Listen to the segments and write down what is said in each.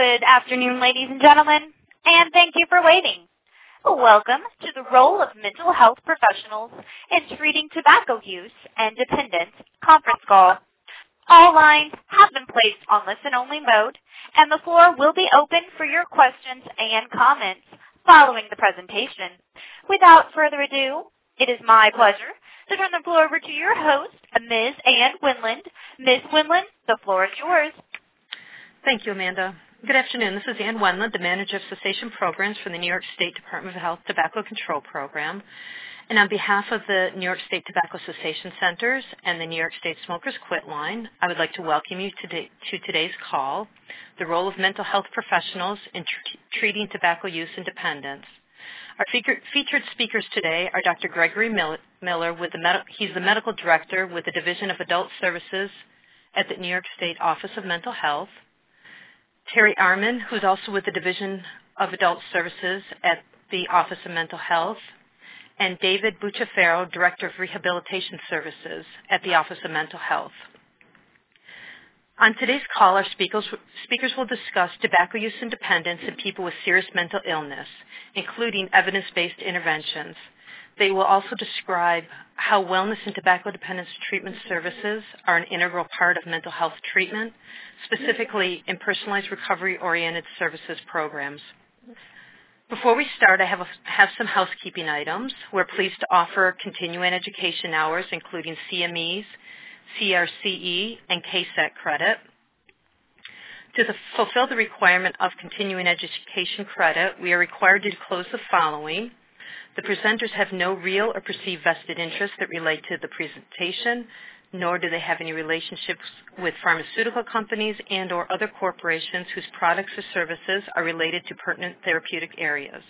Good afternoon, ladies and gentlemen, and thank you for waiting. Welcome to the Role of Mental Health Professionals in Treating Tobacco Use and Dependence conference call. All lines have been placed on listen-only mode, and the floor will be open for your questions and comments following the presentation. Without further ado, it is my pleasure to turn the floor over to your host, Ms. Ann Winland. Ms. Winland, the floor is yours. Thank you, Amanda. Good afternoon. This is Ann Winland, the Manager of Cessation Programs for the New York State Department of Health Tobacco Control Program. And on behalf of the New York State Tobacco Cessation Centers and the New York State Smokers Quit Line, I would like to welcome you to today's call, the Role of Mental Health Professionals in Treating Tobacco Use and Dependence. Our featured speakers today are Dr. Gregory Miller. He's the Medical Director with the Division of Adult Services at the New York State Office of Mental Health. Terry Arman, who's also with the Division of Adult Services at the Office of Mental Health, and David Bucciafero, Director of Rehabilitation Services at the Office of Mental Health. On today's call, our speakers will discuss tobacco use and dependence in people with serious mental illness, including evidence-based interventions. They will also describe how wellness and tobacco dependence treatment services are an integral part of mental health treatment, specifically in personalized recovery-oriented services programs. Before we start, I have some housekeeping items. We're pleased to offer continuing education hours, including CMEs, CRCE, and KSET credit. To fulfill the requirement of continuing education credit, we are required to disclose the following. The presenters have no real or perceived vested interests that relate to the presentation, nor do they have any relationships with pharmaceutical companies and or other corporations whose products or services are related to pertinent therapeutic areas.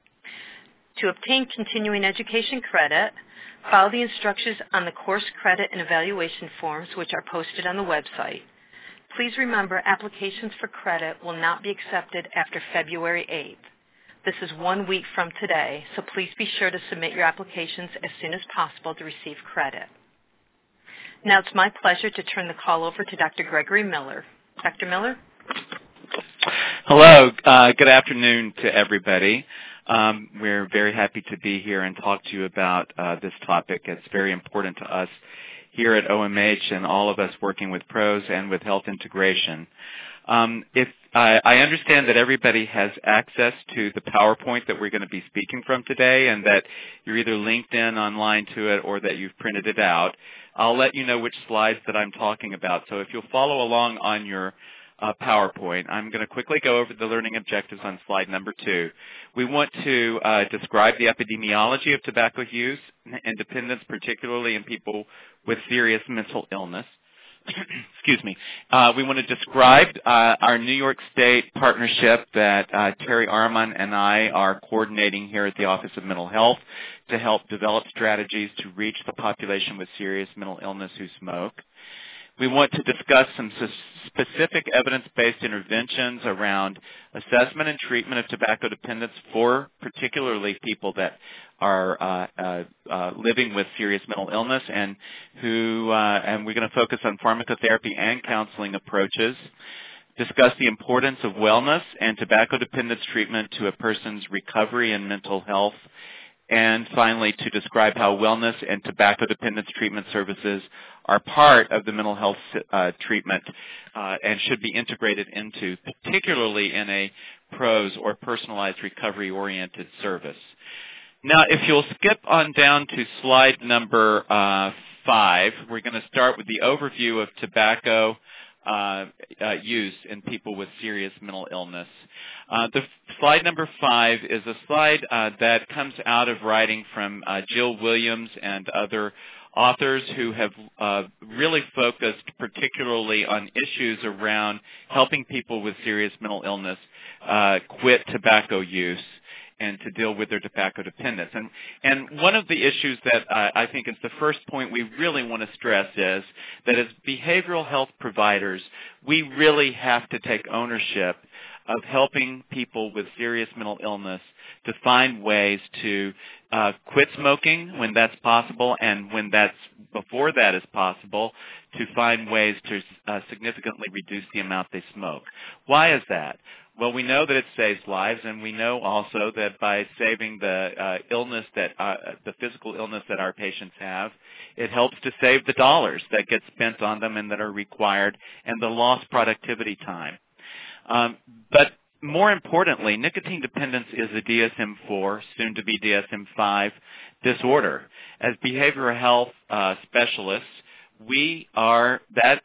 To obtain continuing education credit, follow the instructions on the course credit and evaluation forms, which are posted on the website. Please remember, applications for credit will not be accepted after February 8th. This is 1 week from today, so please be sure to submit your applications as soon as possible to receive credit. Now it's my pleasure to turn the call over to Dr. Gregory Miller. Dr. Miller? Hello. Good afternoon to everybody. We're very happy to be here and talk to you about this topic. It's very important to us here at OMH and all of us working with pros and with health integration. If I understand that everybody has access to the PowerPoint that we're going to be speaking from today and that you're either linked in online to it or that you've printed it out. I'll let you know which slides that I'm talking about. So if you'll follow along on your PowerPoint, I'm going to quickly go over the learning objectives on slide number 2. We want to describe the epidemiology of tobacco use and dependence, particularly in people with serious mental illness. Excuse me. We want to describe our New York State partnership that Terry Arman and I are coordinating here at the Office of Mental Health to help develop strategies to reach the population with serious mental illness who smoke. We want to discuss some specific evidence-based interventions around assessment and treatment of tobacco dependence for particularly people that are living with serious mental illness and we're going to focus on pharmacotherapy and counseling approaches, discuss the importance of wellness and tobacco dependence treatment to a person's recovery and mental health, and finally to describe how wellness and tobacco dependence treatment services are part of the mental health treatment and should be integrated into, particularly in a PROS or personalized recovery-oriented service. Now, if you'll skip on down to slide number 5, we're going to start with the overview of tobacco use in people with serious mental illness. The slide number 5 is a slide that comes out of writing from Jill Williams and other authors who have really focused particularly on issues around helping people with serious mental illness quit tobacco use and to deal with their tobacco dependence. And one of the issues that I think is the first point we really want to stress is that as behavioral health providers, we really have to take ownership of helping people with serious mental illness to find ways to quit smoking when that's possible, and when that's before that is possible, to find ways to significantly reduce the amount they smoke. Why is that? Well, we know that it saves lives, and we know also that by saving the the physical illness that our patients have, it helps to save the dollars that get spent on them and that are required, and the lost productivity time. But more importantly, nicotine dependence is a DSM-4, soon to be DSM-5 disorder. As behavioral health specialists, we are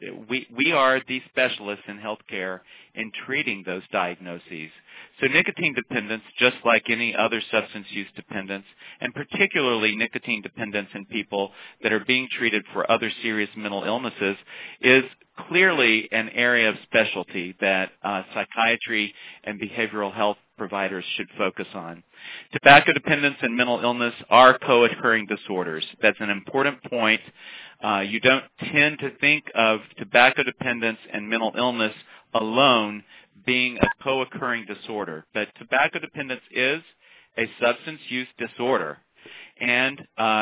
the specialists in healthcare in treating those diagnoses. So nicotine dependence, just like any other substance use dependence, and particularly nicotine dependence in people that are being treated for other serious mental illnesses, is clearly an area of specialty that psychiatry and behavioral health providers should focus on. Tobacco dependence and mental illness are co-occurring disorders. That's an important point. You don't tend to think of tobacco dependence and mental illness alone being a co-occurring disorder, but tobacco dependence is a substance use disorder, and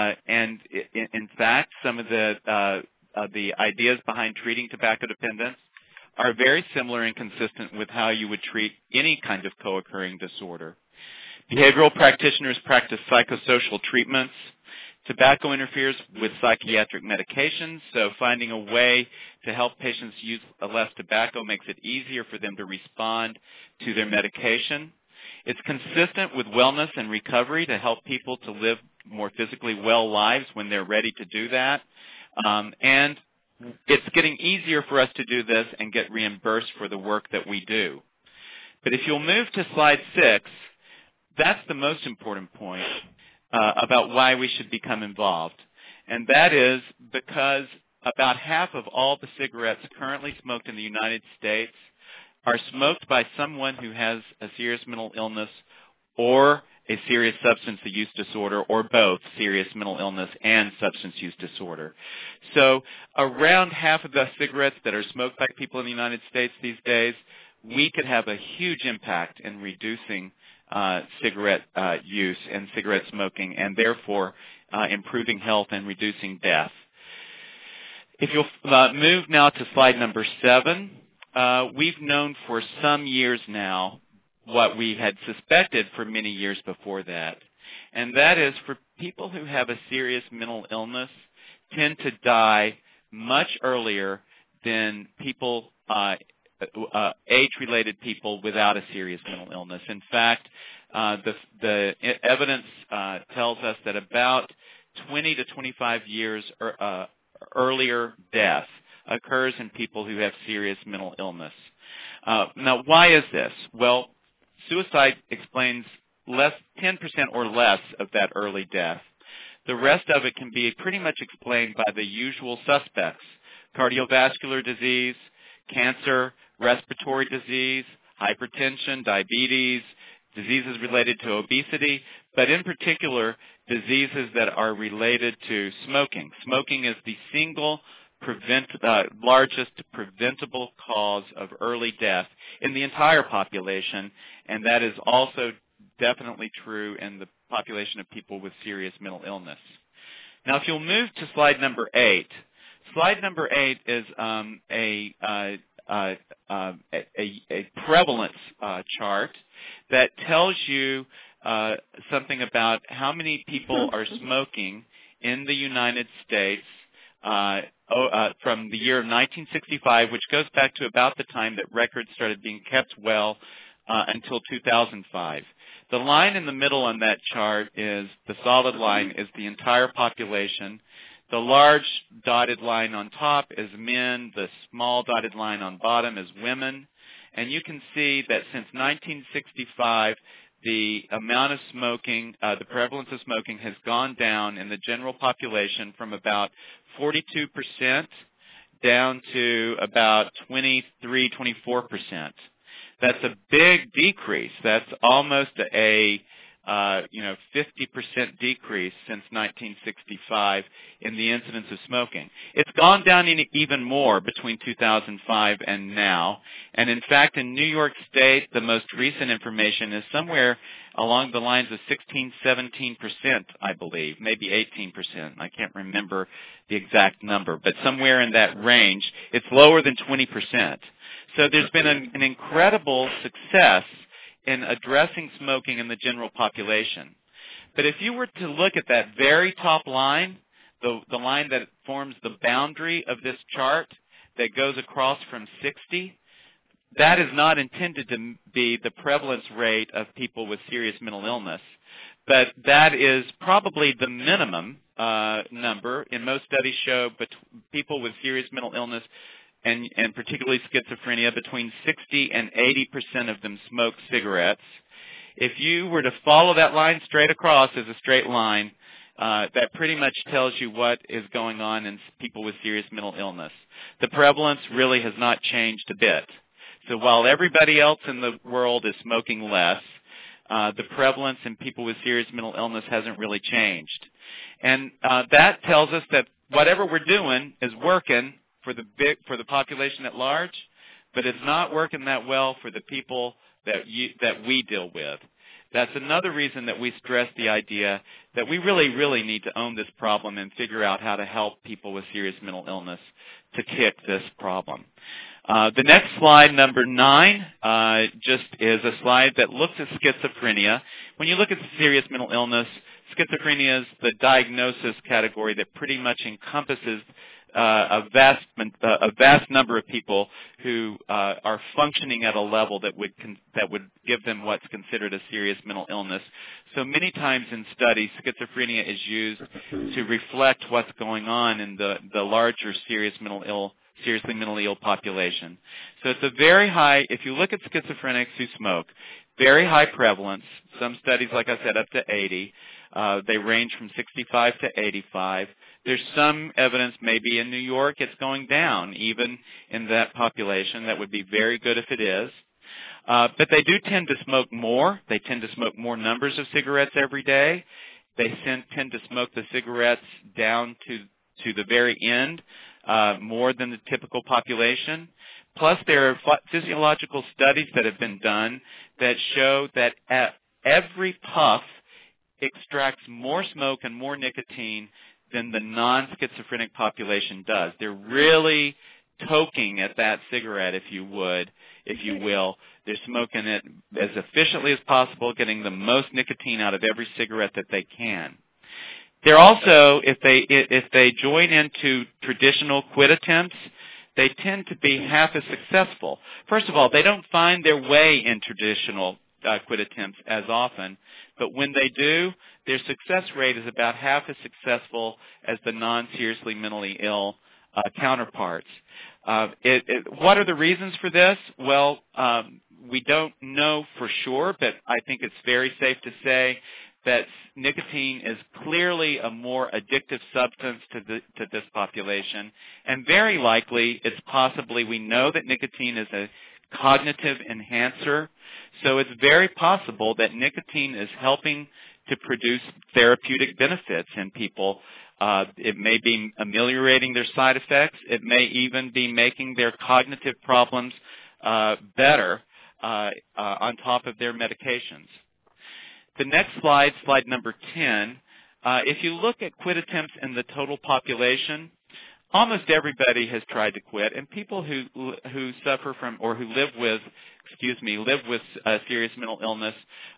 in fact, some of the ideas behind treating tobacco dependence are very similar and consistent with how you would treat any kind of co-occurring disorder. Behavioral practitioners practice psychosocial treatments. Tobacco interferes with psychiatric medications, so finding a way to help patients use less tobacco makes it easier for them to respond to their medication. It's consistent with wellness and recovery to help people to live more physically well lives when they're ready to do that. And it's getting easier for us to do this and get reimbursed for the work that we do. But if you'll move to slide 6, that's the most important point about why we should become involved. And that is because about half of all the cigarettes currently smoked in the United States are smoked by someone who has a serious mental illness or a serious substance use disorder, or both serious mental illness and substance use disorder. So around half of the cigarettes that are smoked by people in the United States these days, we could have a huge impact in reducing cigarette use and cigarette smoking, and therefore improving health and reducing death. If you'll move now to slide number 7, we've known for some years now what we had suspected for many years before that, and that is for people who have a serious mental illness tend to die much earlier than people age-related people without a serious mental illness. In fact, the evidence tells us that about 20 to 25 years earlier death occurs in people who have serious mental illness. Now, why is this? Well, suicide explains 10% or less of that early death. The rest of it can be pretty much explained by the usual suspects: cardiovascular disease, cancer, respiratory disease, hypertension, diabetes, diseases related to obesity, but in particular, diseases that are related to smoking. Smoking is the single largest preventable cause of early death in the entire population, and that is also definitely true in the population of people with serious mental illness. Now, if you'll move to slide number 8, slide number 8 is a prevalence chart that tells you something about how many people are smoking in the United States from the year of 1965, which goes back to about the time that records started being kept well until 2005. The line in the middle on that chart is the solid line is the entire population. The large dotted line on top is men. The small dotted line on bottom is women. And you can see that since 1965, the amount of smoking, the prevalence of smoking has gone down in the general population from about 42% down to about 23-24%. That's a big decrease. That's almost a 50% decrease since 1965 in the incidence of smoking. It's gone down even more between 2005 and now. And in fact, in New York State, the most recent information is somewhere along the lines of 16-17%, I believe, maybe 18%. I can't remember the exact number, but somewhere in that range. It's lower than 20%. So there's been an incredible success in addressing smoking in the general population. But if you were to look at that very top line, the line that forms the boundary of this chart that goes across from 60, that is not intended to be the prevalence rate of people with serious mental illness, but that is probably the minimum number. In most studies show people with serious mental illness and particularly schizophrenia, between 60 and 80% of them smoke cigarettes. If you were to follow that line straight across as a straight line, that pretty much tells you what is going on in people with serious mental illness. The prevalence really has not changed a bit. So while everybody else in the world is smoking less, the prevalence in people with serious mental illness hasn't really changed. And that tells us that whatever we're doing is working for the population at large, but it's not working that well for the people that we deal with. That's another reason that we stress the idea that we really, really need to own this problem and figure out how to help people with serious mental illness to kick this problem. The next slide, number 9, just is a slide that looks at schizophrenia. When you look at serious mental illness, schizophrenia is the diagnosis category that pretty much encompasses a vast number of people who are functioning at a level that would give them what's considered a serious mental illness. So many times in studies, schizophrenia is used to reflect what's going on in the larger seriously mentally ill population. So it's a very high, if you look at schizophrenics who smoke, very high prevalence. Some studies, like I said, up to 80. They range from 65 to 85. There's some evidence maybe in New York it's going down, even in that population. That would be very good if it is. But they do tend to smoke more. They tend to smoke more numbers of cigarettes every day. They tend to smoke the cigarettes down to the very end, more than the typical population. Plus, there are physiological studies that have been done that show that every puff extracts more smoke and more nicotine than the non-schizophrenic population does. They're really toking at that cigarette, if you will. They're smoking it as efficiently as possible, getting the most nicotine out of every cigarette that they can. They're also, if they join into traditional quit attempts, they tend to be half as successful. First of all, they don't find their way in traditional quit attempts as often, but when they do, their success rate is about half as successful as the non-seriously mentally ill counterparts. What are the reasons for this? Well, we don't know for sure, but I think it's very safe to say that nicotine is clearly a more addictive substance to this population, and very likely it's possibly, we know that nicotine is a cognitive enhancer, so it's very possible that nicotine is helping to produce therapeutic benefits in people. It may be ameliorating their side effects. It may even be making their cognitive problems better on top of their medications. The next slide, slide number 10, if you look at quit attempts in the total population, almost everybody has tried to quit, and people who suffer from or who live with serious mental illness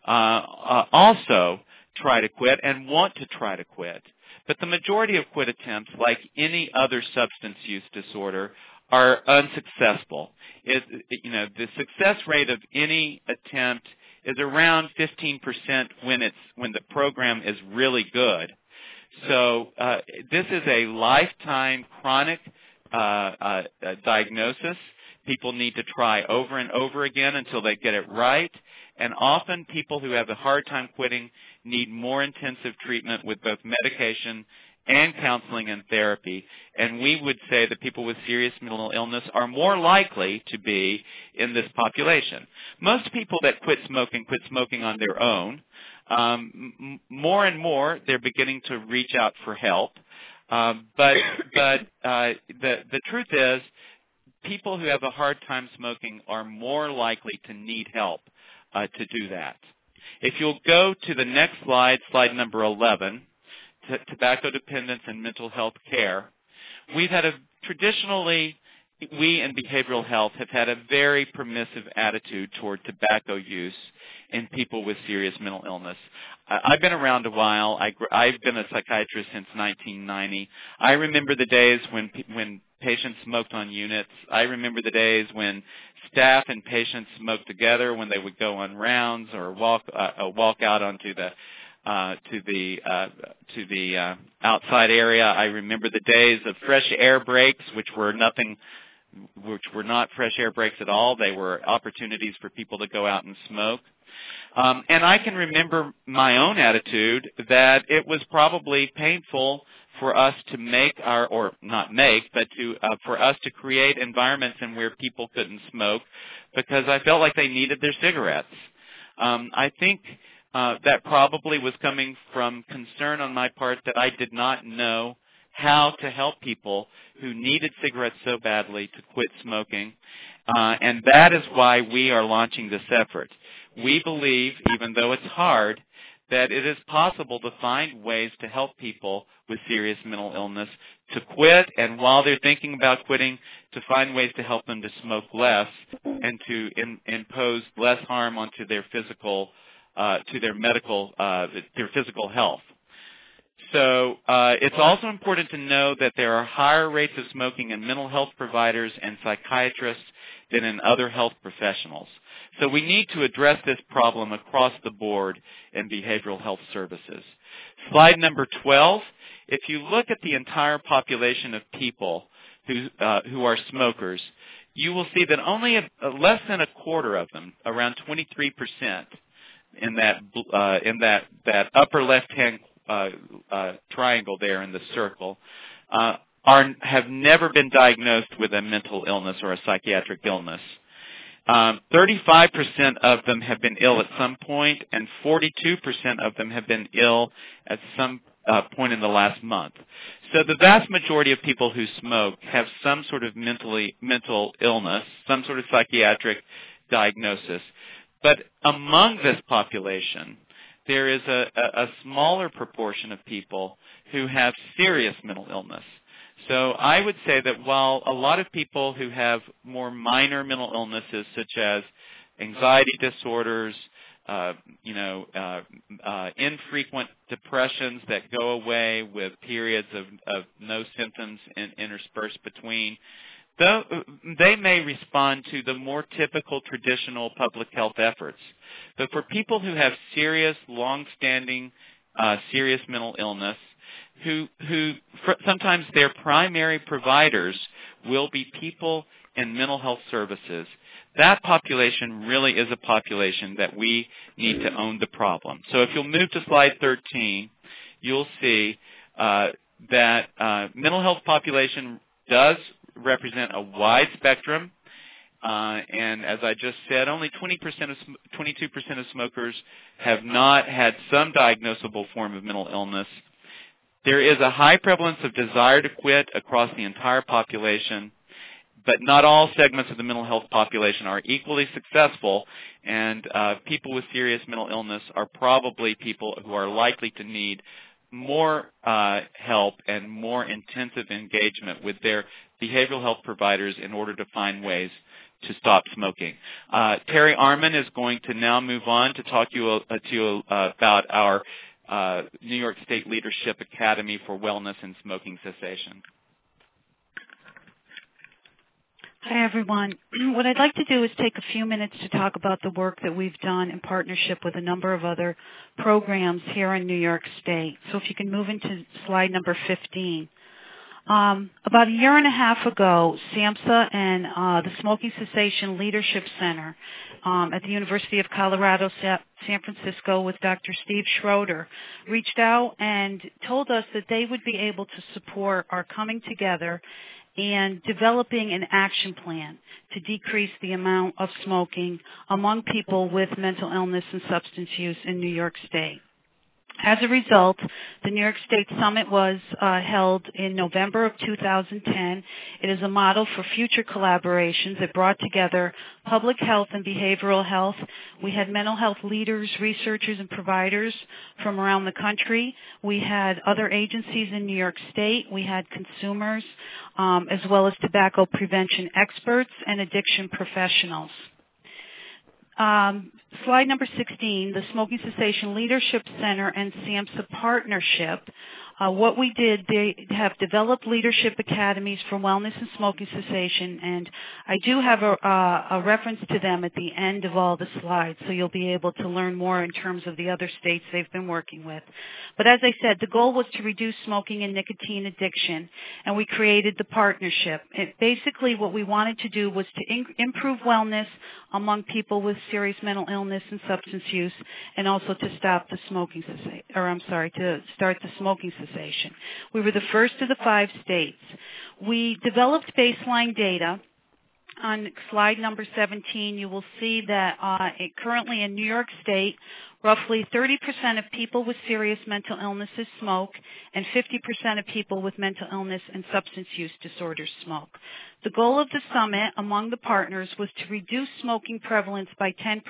also try to quit and want to try to quit. But the majority of quit attempts, like any other substance use disorder, are unsuccessful. The success rate of any attempt is around 15% when the program is really good. So this is a lifetime chronic diagnosis. People need to try over and over again until they get it right. And often people who have a hard time quitting need more intensive treatment with both medication and counseling and therapy. And we would say that people with serious mental illness are more likely to be in this population. Most people that quit smoking on their own. More and more, they're beginning to reach out for help. But the truth is, people who have a hard time smoking are more likely to need help to do that. If you'll go to the next slide, slide number 11, tobacco dependence and mental health care, we've had traditionally, we in behavioral health have had a very permissive attitude toward tobacco use in people with serious mental illness. I've been around a while. I've been a psychiatrist since 1990. I remember the days when patients smoked on units. I remember the days when staff and patients smoked together when they would go on rounds or walk out onto the outside area. I remember the days of fresh air breaks, which were not fresh air breaks at all. They were opportunities for people to go out and smoke. And I can remember my own attitude that it was probably painful for us to for us to create environments in where people couldn't smoke because I felt like they needed their cigarettes. I think that probably was coming from concern on my part that I did not know how to help people who needed cigarettes so badly to quit smoking. And that is why we are launching this effort. We believe, even though it's hard, that it is possible to find ways to help people with serious mental illness to quit, and while they're thinking about quitting, to find ways to help them to smoke less and to impose less harm onto their physical physical health. So it's also important to know that there are higher rates of smoking in mental health providers and psychiatrists than in other health professionals. So we need to address this problem across the board in behavioral health services. Slide number 12, if you look at the entire population of people who are smokers, you will see that only less than a quarter of them, around 23%, in that upper left-hand triangle there in the circle, have never been diagnosed with a mental illness or a psychiatric illness. 35% of them have been ill at some point, and 42% of them have been ill at some point in the last month. So the vast majority of people who smoke have some sort of mental illness, some sort of psychiatric diagnosis. But among this population, there is a smaller proportion of people who have serious mental illness. So I would say that while a lot of people who have more minor mental illnesses such as anxiety disorders, infrequent depressions that go away with periods of no symptoms interspersed between, though they may respond to the more typical traditional public health efforts. But for people who have serious, long-standing, serious mental illness, who sometimes their primary providers will be people in mental health services, that population really is a population that we need to own the problem. So if you'll move to slide 13, you'll see that mental health population does represent a wide spectrum, and as I just said, only 22% of smokers have not had some diagnosable form of mental illness. There is a high prevalence of desire to quit across the entire population, but not all segments of the mental health population are equally successful, and people with serious mental illness are probably people who are likely to need more help and more intensive engagement with their behavioral health providers in order to find ways to stop smoking. Terry Arman is going to now move on to talk to you about our New York State Leadership Academy for Wellness and Smoking Cessation. Hi, everyone. What I'd like to do is take a few minutes to talk about the work that we've done in partnership with a number of other programs here in New York State. So if you can move into slide number 15. About a year and a half ago, SAMHSA and the Smoking Cessation Leadership Center at the University of Colorado, San Francisco, with Dr. Steve Schroeder, reached out and told us that they would be able to support our coming together and developing an action plan to decrease the amount of smoking among people with mental illness and substance use in New York State. As a result, the New York State Summit was held in November of 2010. It is a model for future collaborations. It brought together public health and behavioral health. We had mental health leaders, researchers, and providers from around the country. We had other agencies in New York State. We had consumers, as well as tobacco prevention experts and addiction professionals. Slide number 16, the Smoking Cessation Leadership Center and SAMHSA partnership. What we did, they have developed leadership academies for wellness and smoking cessation, and I do have a reference to them at the end of all the slides, so you'll be able to learn more in terms of the other states they've been working with. But as I said, the goal was to reduce smoking and nicotine addiction, and we created the partnership. Basically, what we wanted to do was to improve wellness among people with serious mental illness and substance use, and also to stop the smoking to start the smoking cessation. We were the first of the 5 states. We developed baseline data. On slide number 17, you will see that currently in New York State, roughly 30% of people with serious mental illnesses smoke, and 50% of people with mental illness and substance use disorders smoke. The goal of the summit among the partners was to reduce smoking prevalence by 10%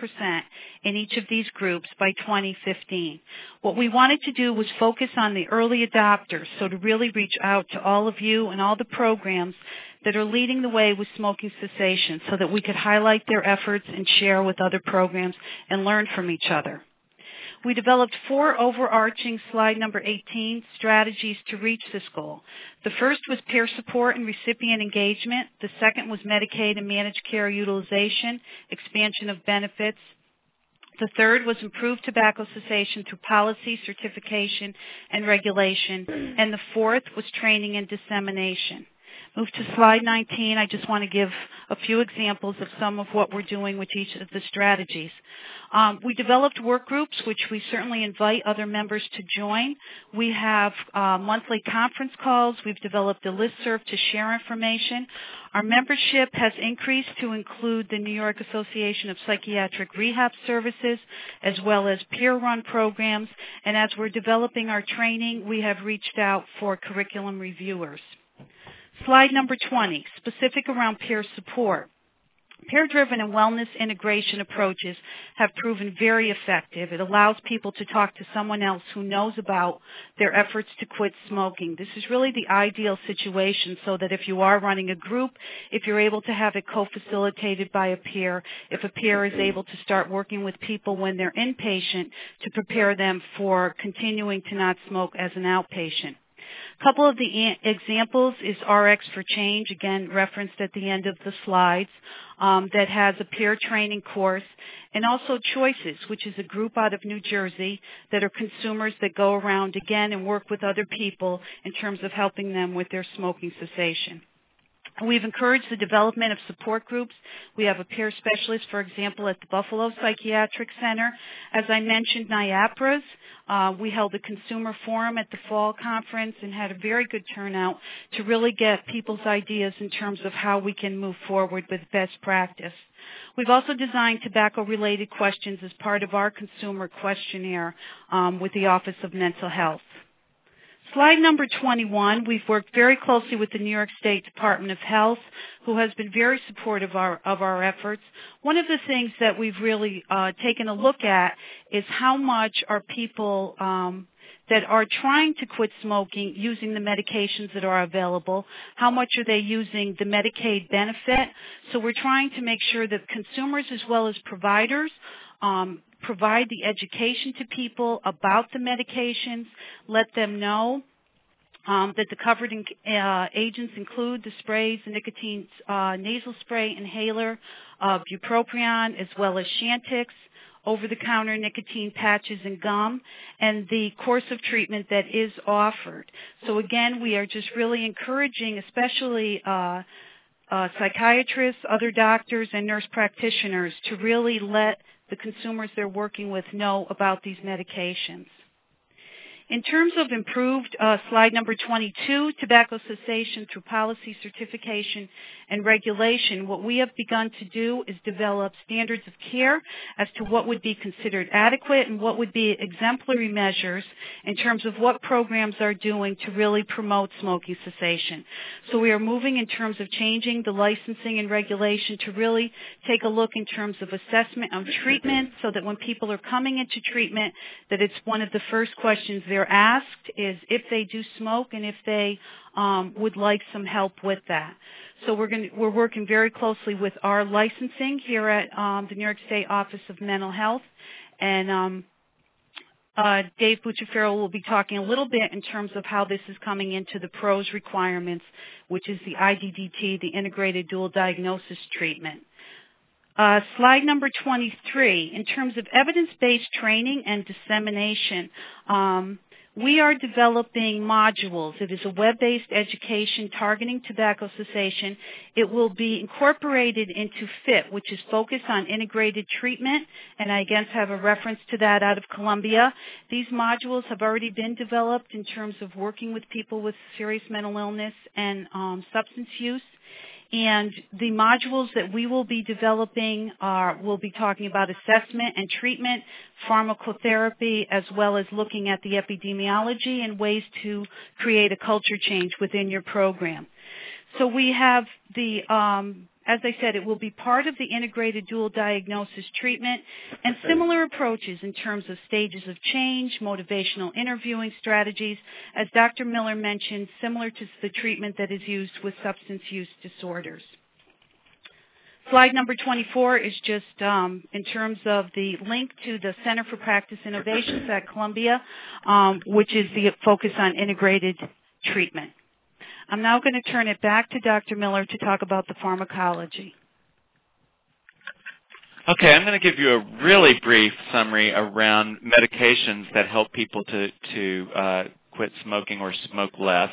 in each of these groups by 2015. What we wanted to do was focus on the early adopters, so to really reach out to all of you and all the programs that are leading the way with smoking cessation so that we could highlight their efforts and share with other programs and learn from each other. We developed 4 overarching, slide number 18, strategies to reach this goal. The first was peer support and recipient engagement. The second was Medicaid and managed care utilization, expansion of benefits. The third was improved tobacco cessation through policy, certification, and regulation. And the fourth was training and dissemination. Move to slide 19. I just want to give a few examples of some of what we're doing with each of the strategies. We developed work groups, which we certainly invite other members to join. We have monthly conference calls. We've developed a listserv to share information. Our membership has increased to include the New York Association of Psychiatric Rehab Services, as well as peer-run programs. And as we're developing our training, we have reached out for curriculum reviewers. Slide number 20, specific around peer support. Peer-driven and wellness integration approaches have proven very effective. It allows people to talk to someone else who knows about their efforts to quit smoking. This is really the ideal situation so that if you are running a group, if you're able to have it co-facilitated by a peer, if a peer is able to start working with people when they're inpatient to prepare them for continuing to not smoke as an outpatient. A couple of the examples is RX for Change, again referenced at the end of the slides, that has a peer training course, and also Choices, which is a group out of New Jersey that are consumers that go around again and work with other people in terms of helping them with their smoking cessation. We've encouraged the development of support groups. We have a peer specialist, for example, at the Buffalo Psychiatric Center. As I mentioned, NIAPRA's. We held a consumer forum at the fall conference and had a very good turnout to really get people's ideas in terms of how we can move forward with best practice. We've also designed tobacco-related questions as part of our consumer questionnaire with the Office of Mental Health. Slide number 21, we've worked very closely with the New York State Department of Health, who has been very supportive of our efforts. One of the things that we've really taken a look at is how much are people that are trying to quit smoking using the medications that are available, how much are they using the Medicaid benefit. So we're trying to make sure that consumers as well as providers provide the education to people about the medications, let them know that the covered agents include the sprays, the nicotine nasal spray inhaler, bupropion, as well as Chantix, over-the-counter nicotine patches and gum, and the course of treatment that is offered. So again, we are just really encouraging, especially psychiatrists, other doctors, and nurse practitioners to really let the consumers they're working with know about these medications. In terms of improved, slide number 22, tobacco cessation through policy, certification, and regulation, what we have begun to do is develop standards of care as to what would be considered adequate and what would be exemplary measures in terms of what programs are doing to really promote smoking cessation. So we are moving in terms of changing the licensing and regulation to really take a look in terms of assessment of treatment so that when people are coming into treatment, that it's one of the first questions they're asked is if they do smoke and if they would like some help with that. So we're working very closely with our licensing here at the New York State Office of Mental Health, and Dave Bucciferro will be talking a little bit in terms of how this is coming into the PROS requirements, which is the IDDT, the Integrated Dual Diagnosis Treatment. Slide number 23, in terms of evidence-based training and dissemination, we are developing modules. It is a web-based education targeting tobacco cessation. It will be incorporated into FIT, which is focused on integrated treatment, and I again have a reference to that out of Columbia. These modules have already been developed in terms of working with people with serious mental illness and substance use. And the modules that we will be developing will be talking about assessment and treatment, pharmacotherapy, as well as looking at the epidemiology and ways to create a culture change within your program. So we have the, as I said, it will be part of the integrated dual diagnosis treatment and similar approaches in terms of stages of change, motivational interviewing strategies, as Dr. Miller mentioned, similar to the treatment that is used with substance use disorders. Slide number 24 is just in terms of the link to the Center for Practice Innovations at Columbia, which is the focus on integrated treatment. I'm now going to turn it back to Dr. Miller to talk about the pharmacology. Okay, I'm going to give you a really brief summary around medications that help people to quit smoking or smoke less.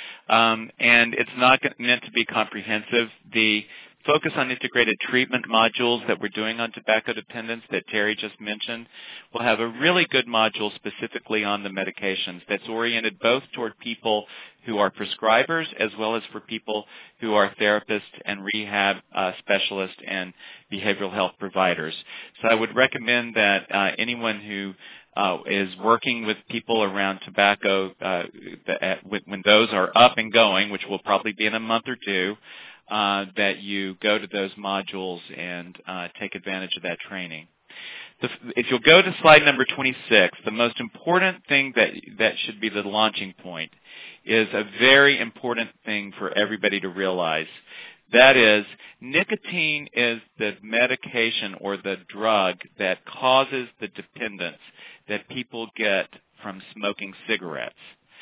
And it's not meant to be comprehensive. The focus on integrated treatment modules that we're doing on tobacco dependence that Terry just mentioned will have a really good module specifically on the medications that's oriented both toward people who are prescribers as well as for people who are therapists and rehab specialists and behavioral health providers. So I would recommend that anyone who is working with people around tobacco when those are up and going, which will probably be in a month or two, that you go to those modules and take advantage of that training. If you'll go to slide number 26, the most important thing that should be the launching point is a very important thing for everybody to realize. That is, nicotine is the medication or the drug that causes the dependence that people get from smoking cigarettes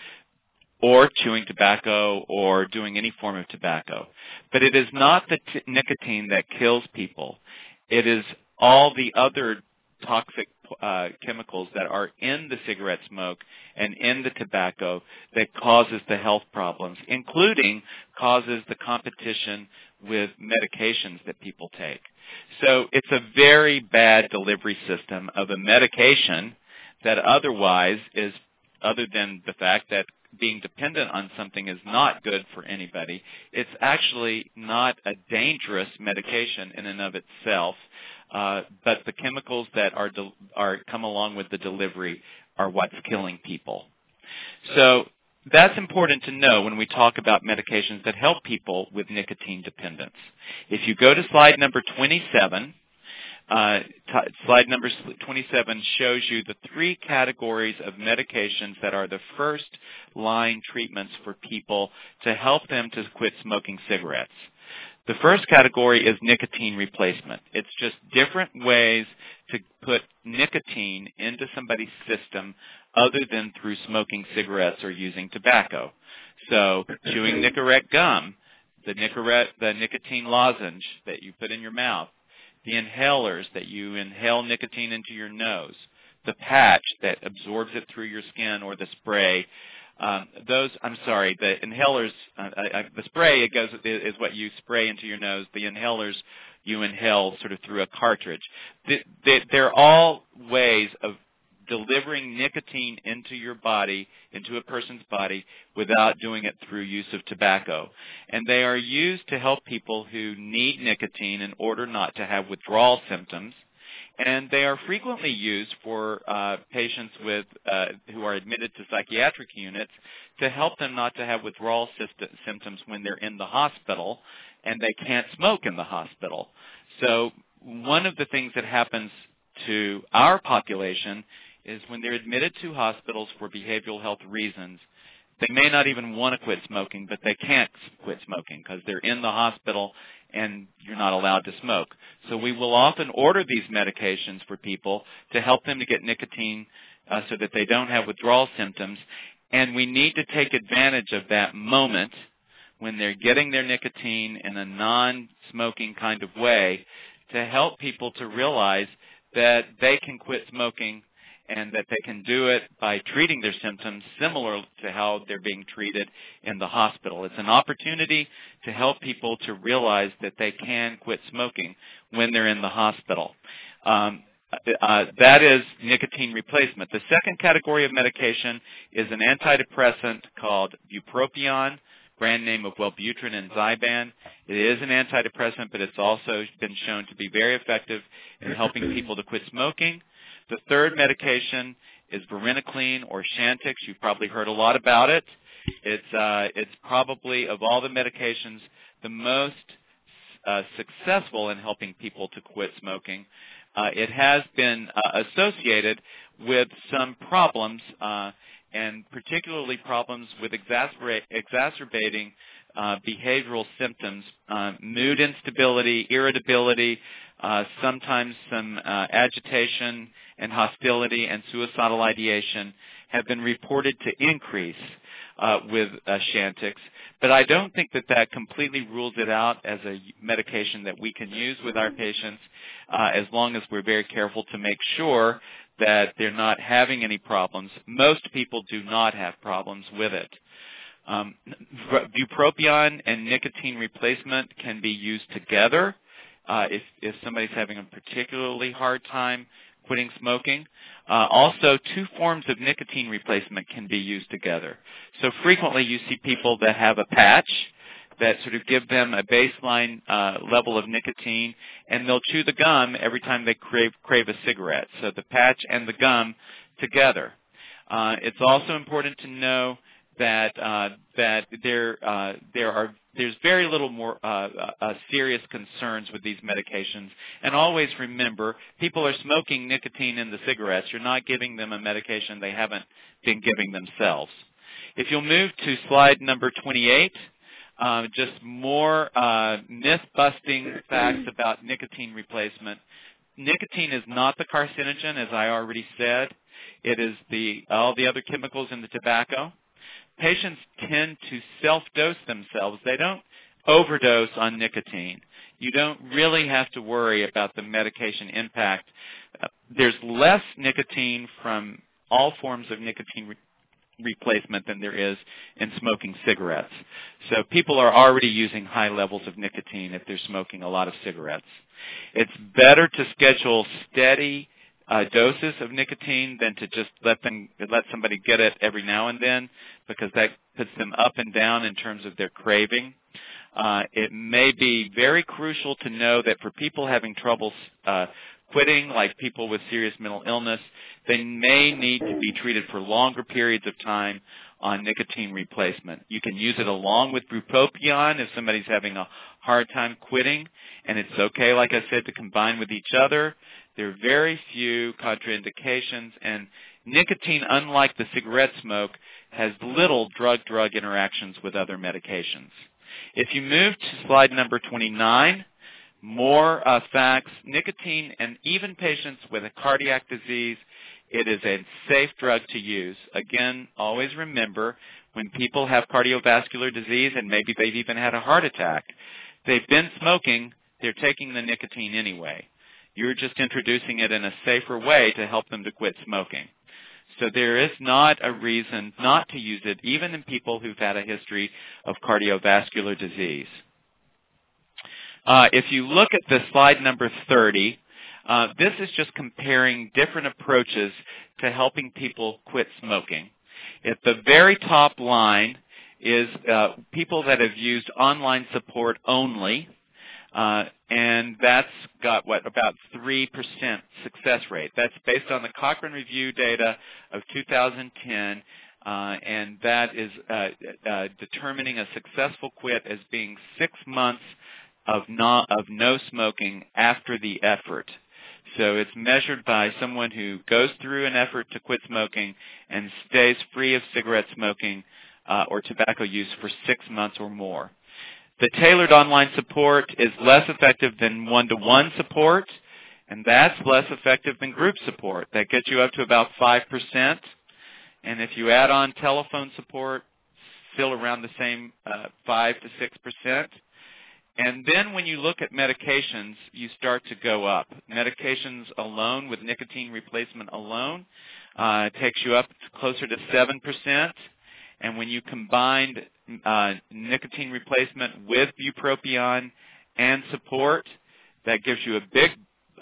or chewing tobacco or doing any form of tobacco. But it is not the nicotine that kills people. It is all the other toxic chemicals that are in the cigarette smoke and in the tobacco that causes the health problems, including causes the competition with medications that people take. So it's a very bad delivery system of a medication that otherwise is, other than the fact that being dependent on something is not good for anybody, it's actually not a dangerous medication in and of itself. But the chemicals that come along with the delivery are what's killing people. So that's important to know when we talk about medications that help people with nicotine dependence. If you go to slide number 27, slide number 27 shows you the three categories of medications that are the first line treatments for people to help them to quit smoking cigarettes. The first category is nicotine replacement. It's just different ways to put nicotine into somebody's system other than through smoking cigarettes or using tobacco. So chewing Nicorette gum, the nicotine lozenge that you put in your mouth, the inhalers that you inhale nicotine into your nose, the patch that absorbs it through your skin, or the spray. The inhalers, the spray is what you spray into your nose. The inhalers you inhale sort of through a cartridge. They're all ways of delivering nicotine into your body, into a person's body, without doing it through use of tobacco. And they are used to help people who need nicotine in order not to have withdrawal symptoms. And they are frequently used for patients who are admitted to psychiatric units to help them not to have withdrawal symptoms when they're in the hospital and they can't smoke in the hospital. So one of the things that happens to our population is when they're admitted to hospitals for behavioral health reasons, they may not even want to quit smoking, but they can't quit smoking because they're in the hospital and you're not allowed to smoke. So we will often order these medications for people to help them to get nicotine so that they don't have withdrawal symptoms. And we need to take advantage of that moment when they're getting their nicotine in a non-smoking kind of way to help people to realize that they can quit smoking and that they can do it by treating their symptoms similar to how they're being treated in the hospital. It's an opportunity to help people to realize that they can quit smoking when they're in the hospital. That is nicotine replacement. The second category of medication is an antidepressant called bupropion, brand name of Wellbutrin and Zyban. It is an antidepressant, but it's also been shown to be very effective in helping people to quit smoking. The third medication is varenicline or Chantix. You've probably heard a lot about it. It's probably, of all the medications, the most successful in helping people to quit smoking. It has been associated with some problems, and particularly problems with exacerbating behavioral symptoms, mood instability, irritability, sometimes some agitation and hostility and suicidal ideation have been reported to increase with Chantix. But I don't think that completely rules it out as a medication that we can use with our patients as long as we're very careful to make sure that they're not having any problems. Most people do not have problems with it. Bupropion and nicotine replacement can be used together if somebody's having a particularly hard time quitting smoking. Also, two forms of nicotine replacement can be used together. So frequently you see people that have a patch that sort of give them a baseline level of nicotine, and they'll chew the gum every time they crave a cigarette. So the patch and the gum together. It's also important to know that there's very little more serious concerns with these medications. And always remember, people are smoking nicotine in the cigarettes. You're not giving them a medication they haven't been giving themselves. If you'll move to slide number 28, just more myth-busting facts about nicotine replacement. Nicotine is not the carcinogen, as I already said. It is all the other chemicals in the tobacco. Patients tend to self-dose themselves. They don't overdose on nicotine. You don't really have to worry about the medication impact. There's less nicotine from all forms of nicotine replacement than there is in smoking cigarettes. So people are already using high levels of nicotine if they're smoking a lot of cigarettes. It's better to schedule steady doses of nicotine than to just let somebody get it every now and then, because that puts them up and down in terms of their craving. It may be very crucial to know that for people having trouble quitting, like people with serious mental illness, they may need to be treated for longer periods of time on nicotine replacement. You can use it along with bupropion if somebody's having a hard time quitting, and it's okay, like I said, to combine with each other. There are very few contraindications, and nicotine, unlike the cigarette smoke, has little drug-drug interactions with other medications. If you move to slide number 29, more facts. Nicotine, and even patients with a cardiac disease, it is a safe drug to use. Again, always remember, when people have cardiovascular disease and maybe they've even had a heart attack, they've been smoking, they're taking the nicotine anyway. You're just introducing it in a safer way to help them to quit smoking. So there is not a reason not to use it, even in people who've had a history of cardiovascular disease. If you look at the slide number 30, this is just comparing different approaches to helping people quit smoking. At the very top line is people that have used online support only, and that's got, about 3% success rate. That's based on the Cochrane Review data of 2010, and that is determining a successful quit as being 6 months of no smoking after the effort. So it's measured by someone who goes through an effort to quit smoking and stays free of cigarette smoking or tobacco use for 6 months or more. The tailored online support is less effective than one-to-one support, and that's less effective than group support. That gets you up to about 5%. And if you add on telephone support, still around the same 5 to 6%. And then when you look at medications, you start to go up. Medications alone, with nicotine replacement alone, takes you up closer to 7%. And when you combine nicotine replacement with bupropion and support, that gives you a big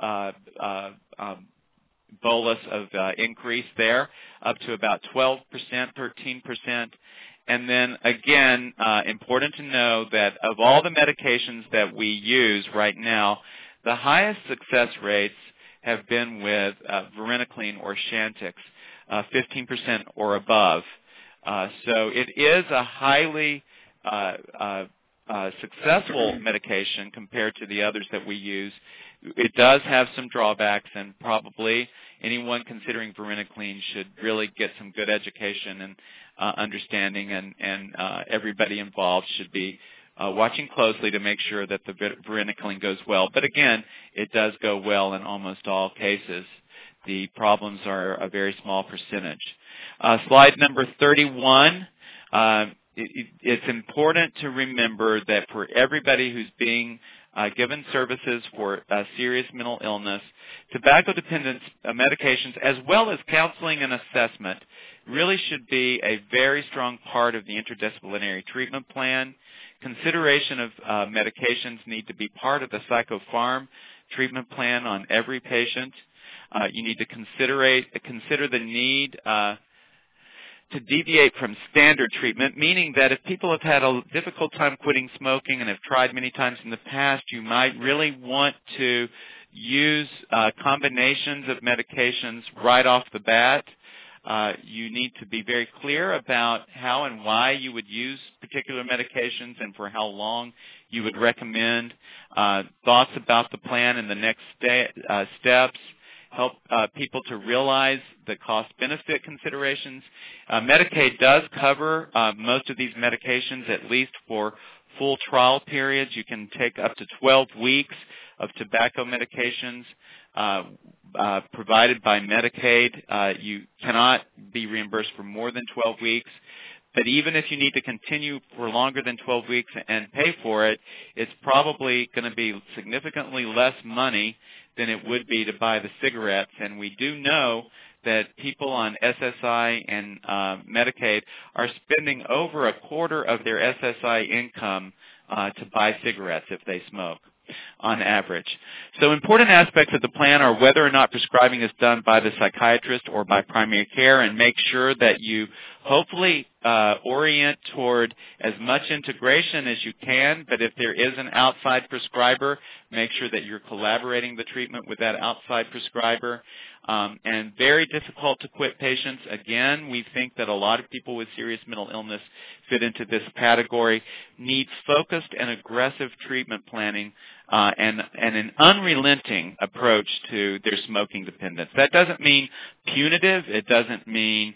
bolus of increase there, up to about 12%, 13%. And then, again, important to know that of all the medications that we use right now, the highest success rates have been with varenicline or Chantix, 15% or above. So it is a highly successful medication compared to the others that we use. It does have some drawbacks, and probably anyone considering varenicline should really get some good education and understanding, and everybody involved should be watching closely to make sure that the varenicline goes well. But again, it does go well in almost all cases. The problems are a very small percentage. Slide number 31. It's important to remember that for everybody who's being given services for serious mental illness, tobacco dependence medications, as well as counseling and assessment, really should be a very strong part of the interdisciplinary treatment plan. Consideration of medications need to be part of the psychopharm treatment plan on every patient. You need to consider the need to deviate from standard treatment, meaning that if people have had a difficult time quitting smoking and have tried many times in the past, you might really want to use combinations of medications right off the bat. You need to be very clear about how and why you would use particular medications and for how long you would recommend. Thoughts about the plan and the next steps. Help people to realize the cost-benefit considerations. Medicaid does cover most of these medications, at least for full trial periods. You can take up to 12 weeks of tobacco medications provided by Medicaid. You cannot be reimbursed for more than 12 weeks. But even if you need to continue for longer than 12 weeks and pay for it, it's probably going to be significantly less money than it would be to buy the cigarettes. And we do know that people on SSI and Medicaid are spending over a quarter of their SSI income to buy cigarettes if they smoke on average. So important aspects of the plan are whether or not prescribing is done by the psychiatrist or by primary care, and make sure that you hopefully orient toward as much integration as you can, but if there is an outside prescriber, make sure that you're collaborating the treatment with that outside prescriber. And very difficult to quit patients. Again, we think that a lot of people with serious mental illness fit into this category, need focused and aggressive treatment planning and an unrelenting approach to their smoking dependence. That doesn't mean punitive. It doesn't mean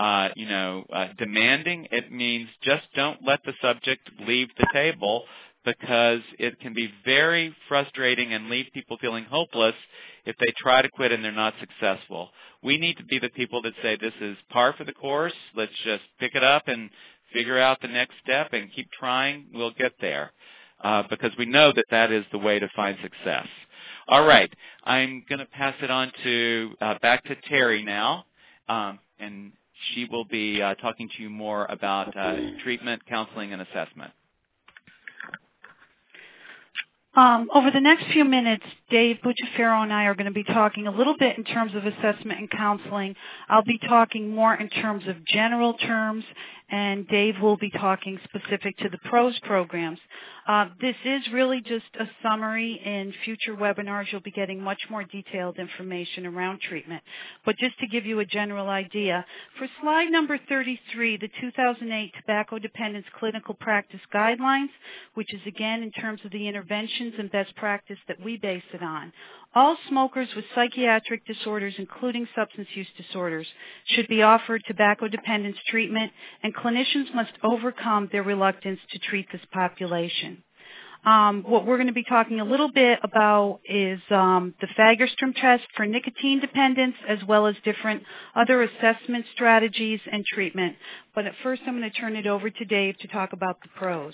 demanding. It means just don't let the subject leave the table, because it can be very frustrating and leave people feeling hopeless if they try to quit and they're not successful. We need to be the people that say this is par for the course. Let's just pick it up and figure out the next step and keep trying. We'll get there, because we know that that is the way to find success. All right. I'm going to pass it on to back to Terry now, and she will be talking to you more about treatment, counseling, and assessment. Over the next few minutes, Dave Bucciferro and I are going to be talking a little bit in terms of assessment and counseling. I'll be talking more in terms of general terms, and Dave will be talking specific to the PROS programs. This is really just a summary. In future webinars, you'll be getting much more detailed information around treatment. But just to give you a general idea, for slide number 33, the 2008 Tobacco Dependence Clinical Practice Guidelines, which is again in terms of the interventions and best practice that we base it on. All smokers with psychiatric disorders, including substance use disorders, should be offered tobacco dependence treatment, and clinicians must overcome their reluctance to treat this population. What we're going to be talking a little bit about is the Fagerstrom test for nicotine dependence, as well as different other assessment strategies and treatment. But at first, I'm going to turn it over to Dave to talk about the PROS.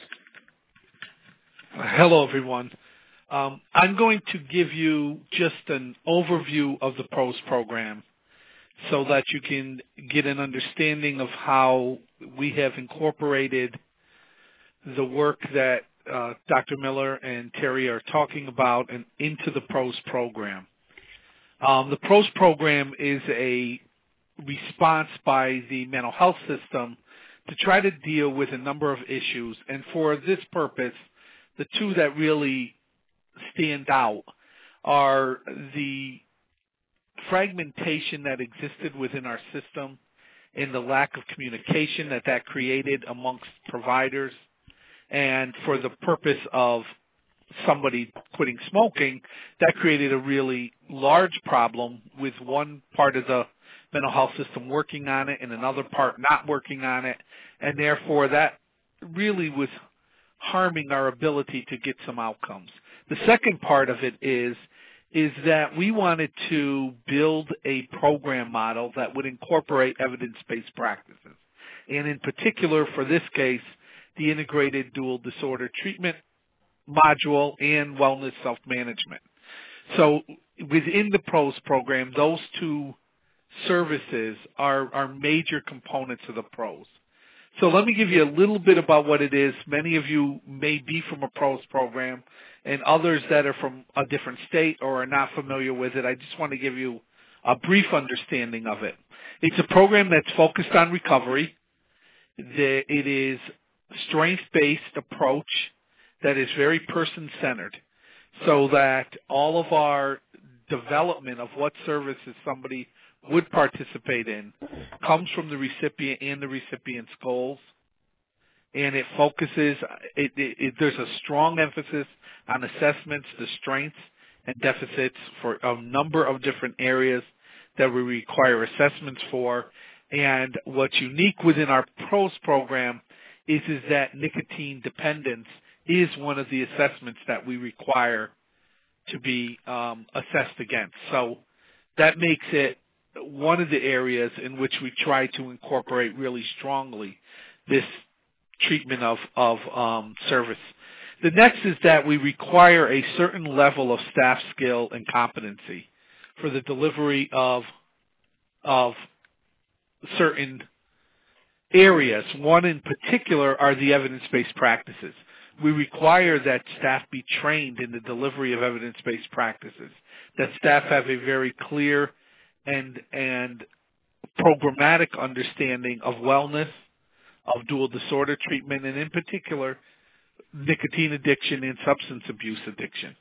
Hello, everyone. I'm going to give you just an overview of the PROS program so that you can get an understanding of how we have incorporated the work that Dr. Miller and Terry are talking about and into the PROS program. The PROS program is a response by the mental health system to try to deal with a number of issues, and for this purpose, the two that really stand out are the fragmentation that existed within our system and the lack of communication that created amongst providers. And for the purpose of somebody quitting smoking, that created a really large problem with one part of the mental health system working on it and another part not working on it. And therefore, that really was harming our ability to get some outcomes. The second part of it is that we wanted to build a program model that would incorporate evidence-based practices, and in particular, for this case, the integrated dual disorder treatment module and wellness self-management. So within the PROS program, those two services are major components of the PROS. So let me give you a little bit about what it is. Many of you may be from a PROS program, and others that are from a different state or are not familiar with it, I just want to give you a brief understanding of it. It's a program that's focused on recovery. It is strength-based approach that is very person-centered, so that all of our development of what services somebody would participate in comes from the recipient and the recipient's goals. And it focuses, there's a strong emphasis on assessments, the strengths and deficits for a number of different areas that we require assessments for. And what's unique within our PROS program is that nicotine dependence is one of the assessments that we require to be assessed against. So that makes it one of the areas in which we try to incorporate really strongly this treatment of service. The next is that we require a certain level of staff skill and competency for the delivery of certain areas. One in particular are the evidence-based practices. We require that staff be trained in the delivery of evidence-based practices, that staff have a very clear and programmatic understanding of wellness, of dual disorder treatment, and in particular, nicotine addiction and substance abuse addiction.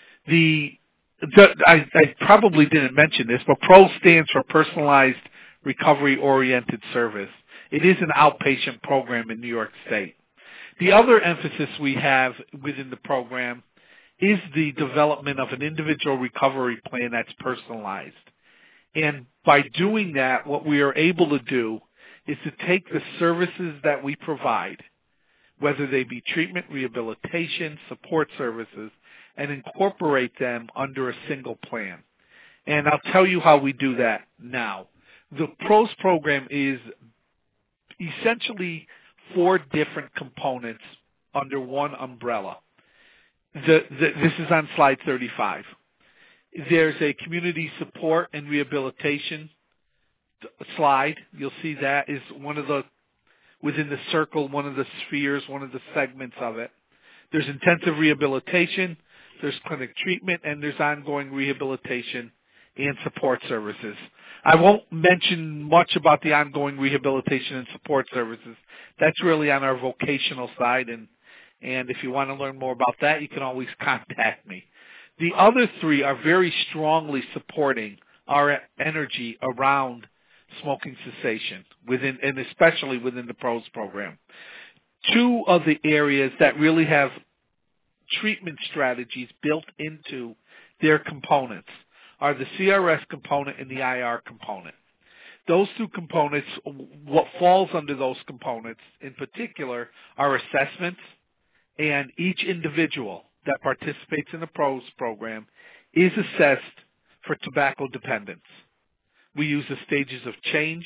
I probably didn't mention this, but PROS stands for Personalized Recovery-Oriented Service. It is an outpatient program in New York State. The other emphasis we have within the program is the development of an individual recovery plan that's personalized. And by doing that, what we are able to do is to take the services that we provide, whether they be treatment, rehabilitation, support services, and incorporate them under a single plan. And I'll tell you how we do that now. The PROS program is essentially 4 different components under one umbrella. This is on slide 35. There's a community support and rehabilitation slide. You'll see that is within the circle, one of the spheres, one of the segments of it. There's intensive rehabilitation, there's clinic treatment, and there's ongoing rehabilitation and support services. I won't mention much about the ongoing rehabilitation and support services. That's really on our vocational side, and if you want to learn more about that, you can always contact me. The other three are very strongly supporting our energy around smoking cessation, and especially within the PROS program. Two of the areas that really have treatment strategies built into their components are the CRS component and the IR component. Those two components, what falls under those components in particular are assessments, and each individual that participates in the PROS program is assessed for tobacco dependence. We use the stages of change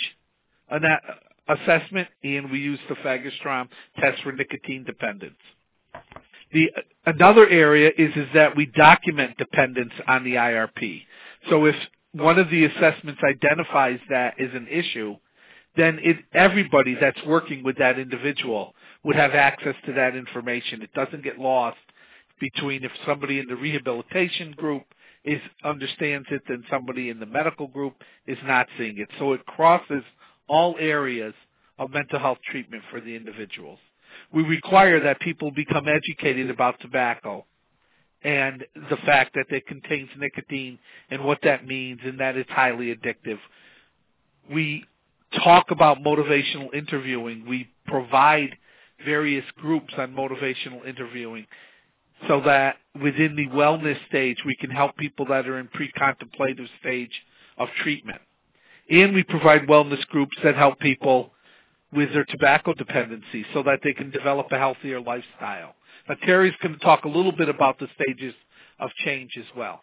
assessment, and we use the Fagerstrom test for nicotine dependence. Another area is that we document dependence on the IRP. So if one of the assessments identifies that as an issue, then everybody that's working with that individual would have access to that information. It doesn't get lost between if somebody in the rehabilitation group understands it, then somebody in the medical group is not seeing it. So it crosses all areas of mental health treatment for the individuals. We require that people become educated about tobacco and the fact that it contains nicotine and what that means, and that it's highly addictive. We talk about motivational interviewing. We provide various groups on motivational interviewing so that within the wellness stage we can help people that are in pre-contemplative stage of treatment. And we provide wellness groups that help people with their tobacco dependency so that they can develop a healthier lifestyle. Now, Terry's going to talk a little bit about the stages of change as well.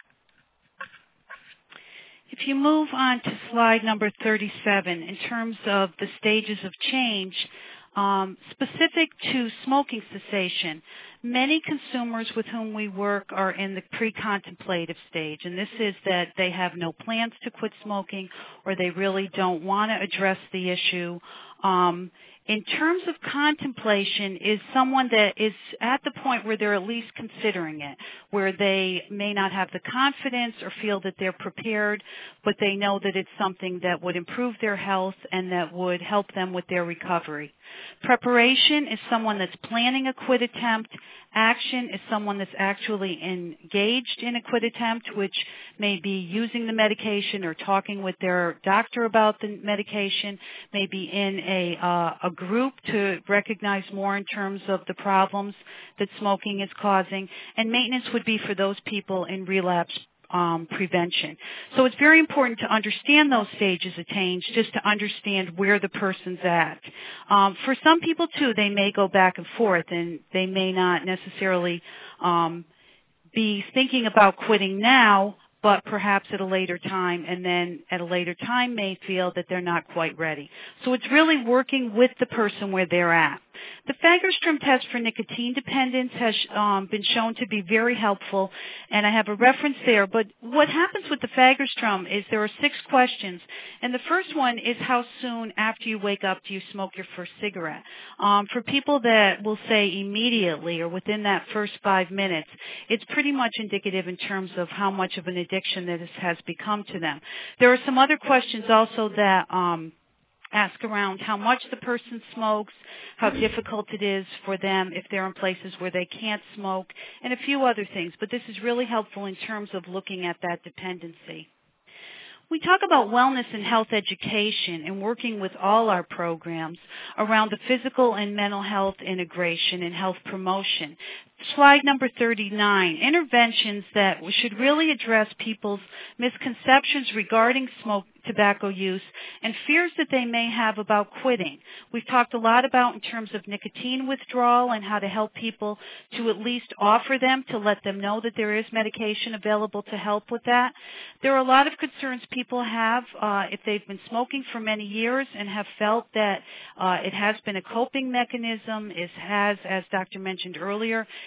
If you move on to slide number 37, in terms of the stages of change, specific to smoking cessation, many consumers with whom we work are in the pre-contemplative stage, and this is that they have no plans to quit smoking or they really don't want to address the issue. In terms of contemplation, is someone that is at the point where they're at least considering it, where they may not have the confidence or feel that they're prepared, but they know that it's something that would improve their health and that would help them with their recovery. Preparation is someone that's planning a quit attempt. Action is someone that's actually engaged in a quit attempt, which may be using the medication or talking with their doctor about the medication, maybe in a group to recognize more in terms of the problems that smoking is causing. And maintenance would be for those people in relapse prevention. So it's very important to understand those stages of change just to understand where the person's at. For some people, too, they may go back and forth, and they may not necessarily be thinking about quitting now, but perhaps at a later time, and then at a later time may feel that they're not quite ready. So it's really working with the person where they're at. The Fagerstrom test for nicotine dependence has been shown to be very helpful, and I have a reference there. But what happens with the Fagerstrom is there are 6 questions, and the first one is how soon after you wake up do you smoke your first cigarette. For people that will say immediately or within that first 5 minutes, it's pretty much indicative in terms of how much of an addiction that has become to them. There are some other questions also that ask around how much the person smokes, how difficult it is for them if they're in places where they can't smoke, and a few other things. But this is really helpful in terms of looking at that dependency. We talk about wellness and health education and working with all our programs around the physical and mental health integration and health promotion. Slide number 39, interventions that should really address people's misconceptions regarding tobacco use and fears that they may have about quitting. We've talked a lot about in terms of nicotine withdrawal and how to help people to at least offer them, to let them know that there is medication available to help with that. There are a lot of concerns people have if they've been smoking for many years and have felt that it has been a coping mechanism, it has, as Dr. mentioned earlier,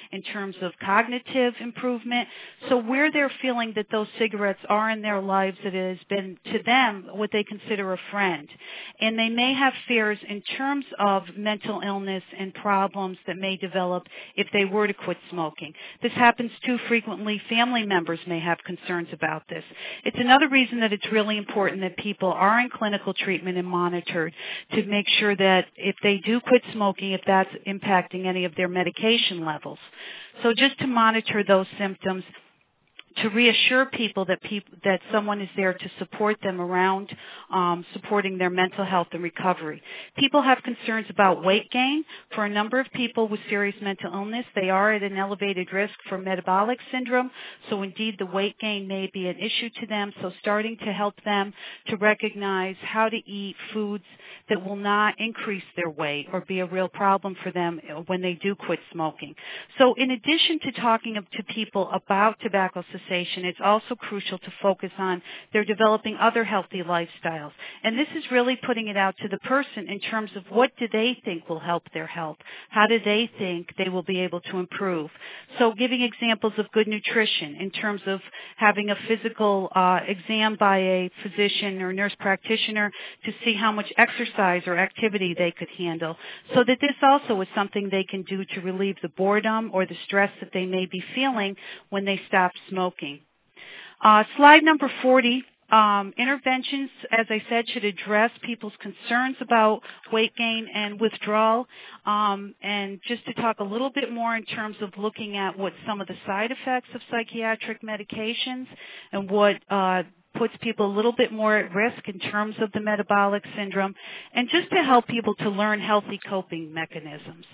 in terms of cognitive improvement. So where they're feeling that those cigarettes are in their lives, it has been to them what they consider a friend. And they may have fears in terms of mental illness and problems that may develop if they were to quit smoking. This happens too frequently. Family members may have concerns about this. It's another reason that it's really important that people are in clinical treatment and monitored to make sure that if they do quit smoking, if that's impacting any of their medication levels. So just to monitor those symptoms, to reassure people that someone is there to support them around supporting their mental health and recovery. People have concerns about weight gain. For a number of people with serious mental illness, they are at an elevated risk for metabolic syndrome. So indeed, the weight gain may be an issue to them. So starting to help them to recognize how to eat foods that will not increase their weight or be a real problem for them when they do quit smoking. So in addition to talking to people about tobacco cessation, it's also crucial to focus on their developing other healthy lifestyles. And this is really putting it out to the person in terms of what do they think will help their health? How do they think they will be able to improve? So giving examples of good nutrition in terms of having a physical exam by a physician or nurse practitioner to see how much exercise or activity they could handle, so that this also is something they can do to relieve the boredom or the stress that they may be feeling when they stop smoking. Slide number 40. Interventions, as I said, should address people's concerns about weight gain and withdrawal. And just to talk a little bit more in terms of looking at what some of the side effects of psychiatric medications and what puts people a little bit more at risk in terms of the metabolic syndrome, and just to help people to learn healthy coping mechanisms.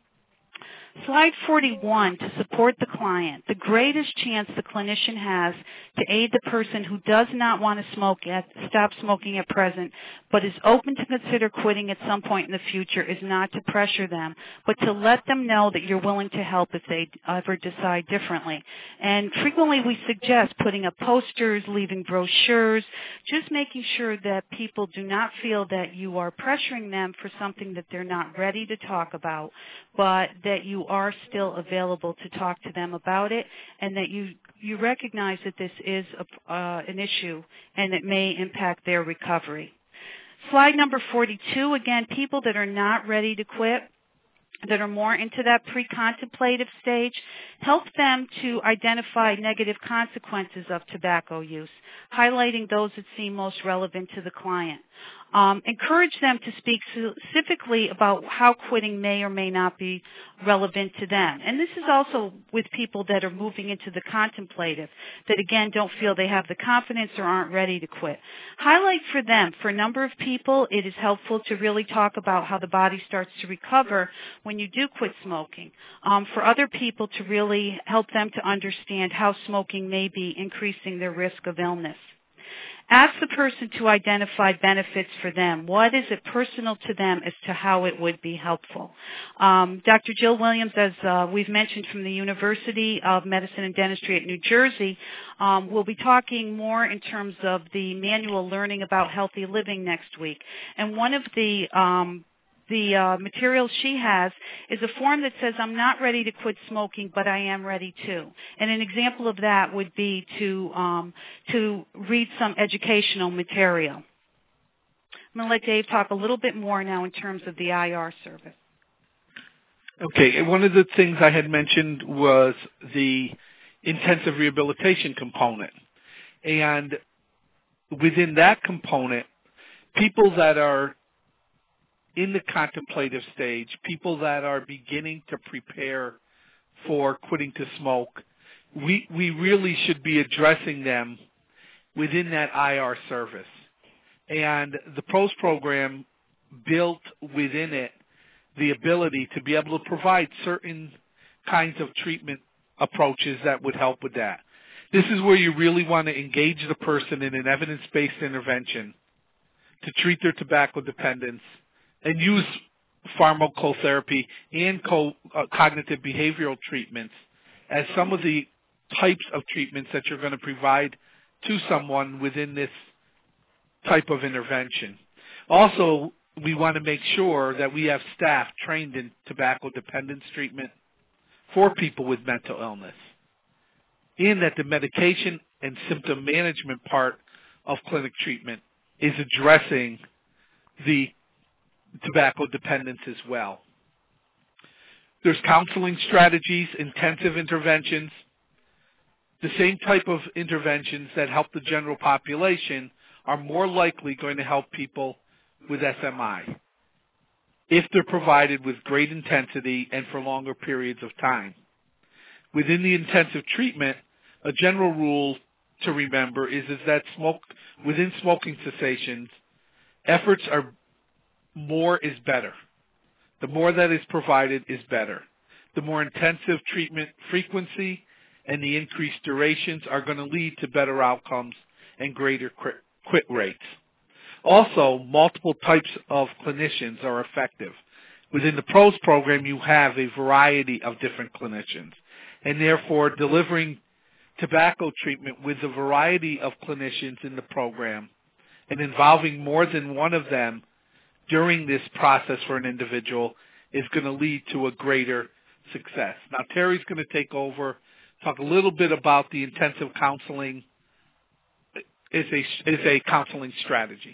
Slide 41, to support the client. The greatest chance the clinician has to aid the person who does not want to stop smoking at present, but is open to consider quitting at some point in the future, is not to pressure them, but to let them know that you're willing to help if they ever decide differently. And frequently we suggest putting up posters, leaving brochures, just making sure that people do not feel that you are pressuring them for something that they're not ready to talk about, but that you are still available to talk to them about it, and that you recognize that this is an issue and it may impact their recovery. Slide number 42, again, people that are not ready to quit, that are more into that pre-contemplative stage, help them to identify negative consequences of tobacco use, highlighting those that seem most relevant to the client. Encourage them to speak specifically about how quitting may or may not be relevant to them. And this is also with people that are moving into the contemplative, that again don't feel they have the confidence or aren't ready to quit. Highlight for them, for a number of people, it is helpful to really talk about how the body starts to recover when you do quit smoking. For other people, to really help them to understand how smoking may be increasing their risk of illness. Ask the person to identify benefits for them. What is it personal to them as to how it would be helpful? Dr. Jill Williams, as we've mentioned, from the University of Medicine and Dentistry at New Jersey, will be talking more in terms of the manual learning about healthy living next week. And one of the materials she has is a form that says, I'm not ready to quit smoking, but I am ready to. And an example of that would be to read some educational material. I'm going to let Dave talk a little bit more now in terms of the IR service. Okay, one of the things I had mentioned was the intensive rehabilitation component. And within that component, people that are in the contemplative stage, people that are beginning to prepare for quitting to smoke, we really should be addressing them within that IR service. And the PROS program built within it the ability to be able to provide certain kinds of treatment approaches that would help with that. This is where you really want to engage the person in an evidence-based intervention to treat their tobacco dependence and use pharmacotherapy and cognitive behavioral treatments as some of the types of treatments that you're going to provide to someone within this type of intervention. Also, we want to make sure that we have staff trained in tobacco dependence treatment, for people with mental illness, in that the medication and symptom management part of clinic treatment is addressing the tobacco dependence as well. There's counseling strategies, intensive interventions, the same type of interventions that help the general population are more likely going to help people with SMI if they're provided with great intensity and for longer periods of time. Within the intensive treatment, a general rule to remember is that within smoking cessations, efforts are more is better. The more that is provided is better. The more intensive treatment frequency and the increased durations are going to lead to better outcomes and greater quit rates. Also, multiple types of clinicians are effective. Within the PROS program, you have a variety of different clinicians, and therefore delivering tobacco treatment with a variety of clinicians in the program and involving more than one of them during this process for an individual is going to lead to a greater success. Now, Terry's going to take over, talk a little bit about the intensive counseling as a counseling strategy.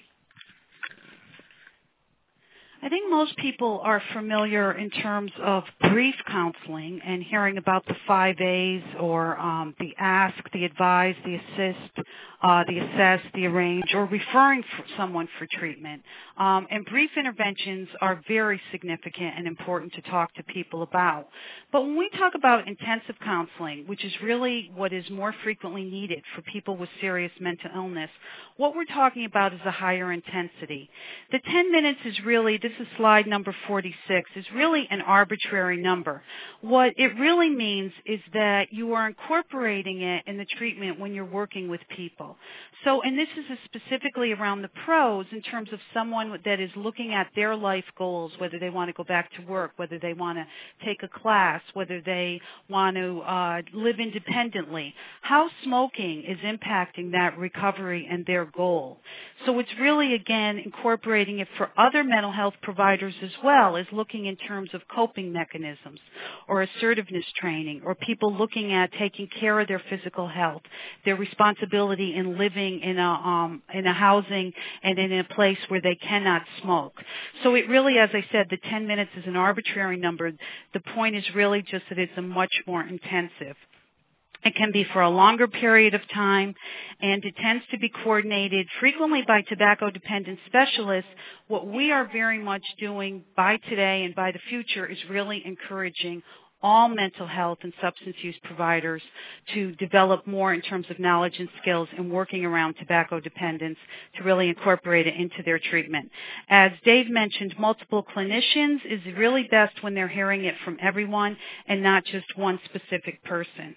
I think most people are familiar in terms of brief counseling and hearing about the 5 A's or the ask, the advise, the assist, the assess, the arrange, or referring someone for treatment. And brief interventions are very significant and important to talk to people about. But when we talk about intensive counseling, which is really what is more frequently needed for people with serious mental illness, what we're talking about is a higher intensity. The 10 minutes is really, this is slide number 46, is really an arbitrary number. What it really means is that you are incorporating it in the treatment when you're working with people. So, and this is specifically around the pros in terms of someone that is looking at their life goals, whether they want to go back to work, whether they want to take a class, whether they want to live independently, how smoking is impacting that recovery and their goal. So it's really, again, incorporating it for other mental health providers as well as looking in terms of coping mechanisms or assertiveness training or people looking at taking care of their physical health, their responsibility in living in a housing and in a place where they cannot smoke. So it really, as I said, the 10 minutes is an arbitrary number. The point is really just that it's a much more intensive. It can be for a longer period of time, and it tends to be coordinated frequently by tobacco-dependent specialists. What we are very much doing by today and by the future is really encouraging all mental health and substance use providers to develop more in terms of knowledge and skills in working around tobacco dependence to really incorporate it into their treatment. As Dave mentioned, multiple clinicians is really best when they're hearing it from everyone and not just one specific person.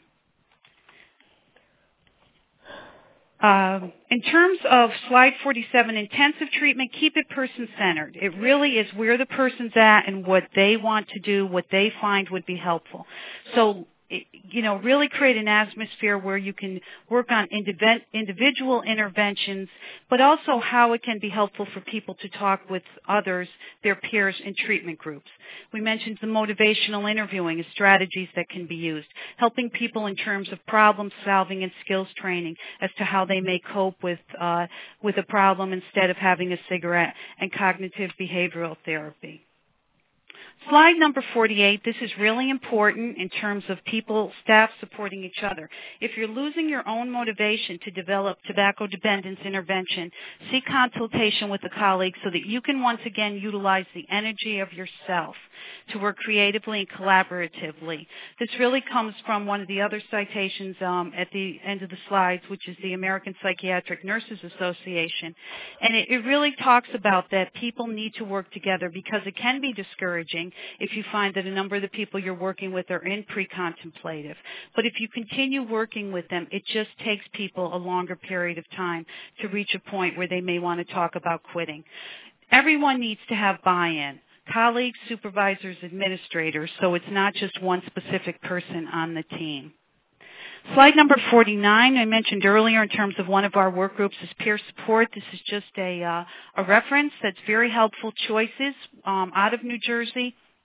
In terms of slide 47, intensive treatment, keep it person-centered. It really is where the person's at and what they want to do, what they find would be helpful. So, really create an atmosphere where you can work on individual interventions, but also how it can be helpful for people to talk with others, their peers in treatment groups. We mentioned the motivational interviewing as strategies that can be used, helping people in terms of problem solving and skills training as to how they may cope with a problem instead of having a cigarette, and cognitive behavioral therapy. Slide number 48, this is really important in terms of people, staff supporting each other. If you're losing your own motivation to develop tobacco dependence intervention, seek consultation with a colleague so that you can once again utilize the energy of yourself to work creatively and collaboratively. This really comes from one of the other citations at the end of the slides, which is the American Psychiatric Nurses Association. And it really talks about that people need to work together because it can be discouraging if you find that a number of the people you're working with are in pre-contemplative. But if you continue working with them, it just takes people a longer period of time to reach a point where they may want to talk about quitting. Everyone needs to have buy-in. Colleagues, supervisors, administrators, so it's not just one specific person on the team. Slide number 49, I mentioned earlier in terms of one of our work groups is peer support. This is just a reference that's very helpful choices out of New Jersey.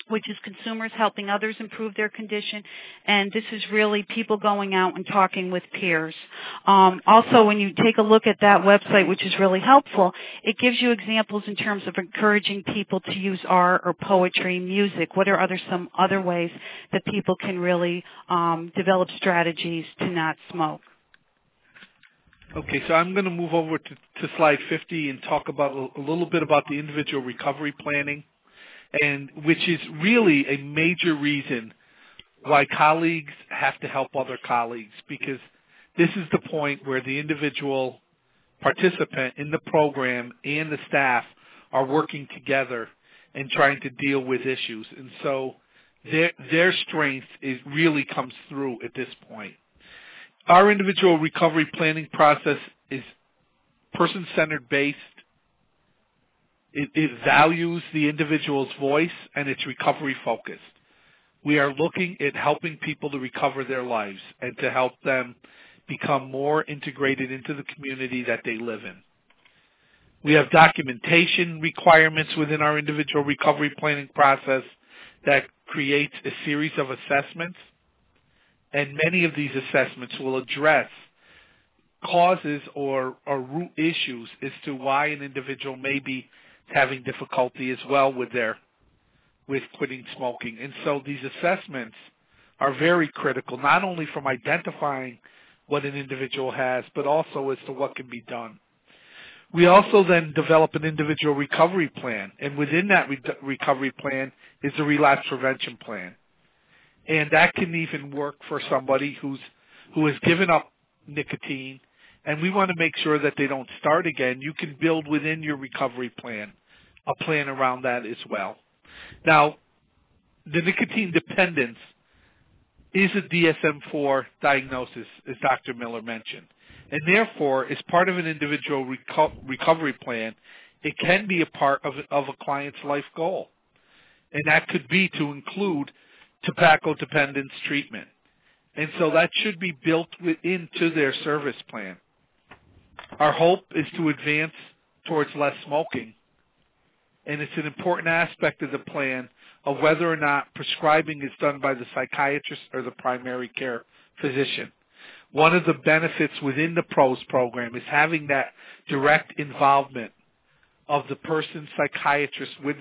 which is consumers helping others improve their condition, and this is really people going out and talking with peers. Also, when you take a look at that website, which is really helpful, it gives you examples in terms of encouraging people to use art or poetry, music. What are some other ways that people can really develop strategies to not smoke? Okay, so I'm going to move over to slide 50 and talk about a little bit about the individual recovery planning, and which is really a major reason why colleagues have to help other colleagues, because this is the point where the individual participant in the program and the staff are working together and trying to deal with issues. And so their strength really comes through at this point. Our individual recovery planning process is person-centered based. It values the individual's voice, and it's recovery-focused. We are looking at helping people to recover their lives and to help them become more integrated into the community that they live in. We have documentation requirements within our individual recovery planning process that creates a series of assessments, and many of these assessments will address causes or root issues as to why an individual may be having difficulty as well with quitting smoking. And so these assessments are very critical, not only from identifying what an individual has, but also as to what can be done. We also then develop an individual recovery plan, and within that recovery plan is a relapse prevention plan. And that can even work for somebody who has given up nicotine, and we want to make sure that they don't start again. You can build within your recovery plan a plan around that as well. Now, the nicotine dependence is a DSM-4 diagnosis, as Dr. Miller mentioned. And therefore, as part of an individual recovery plan, it can be a part of a client's life goal. And that could be to include tobacco dependence treatment. And so that should be built into their service plan. Our hope is to advance towards less smoking. And it's an important aspect of the plan of whether or not prescribing is done by the psychiatrist or the primary care physician. One of the benefits within the PROS program is having that direct involvement of the person's psychiatrist with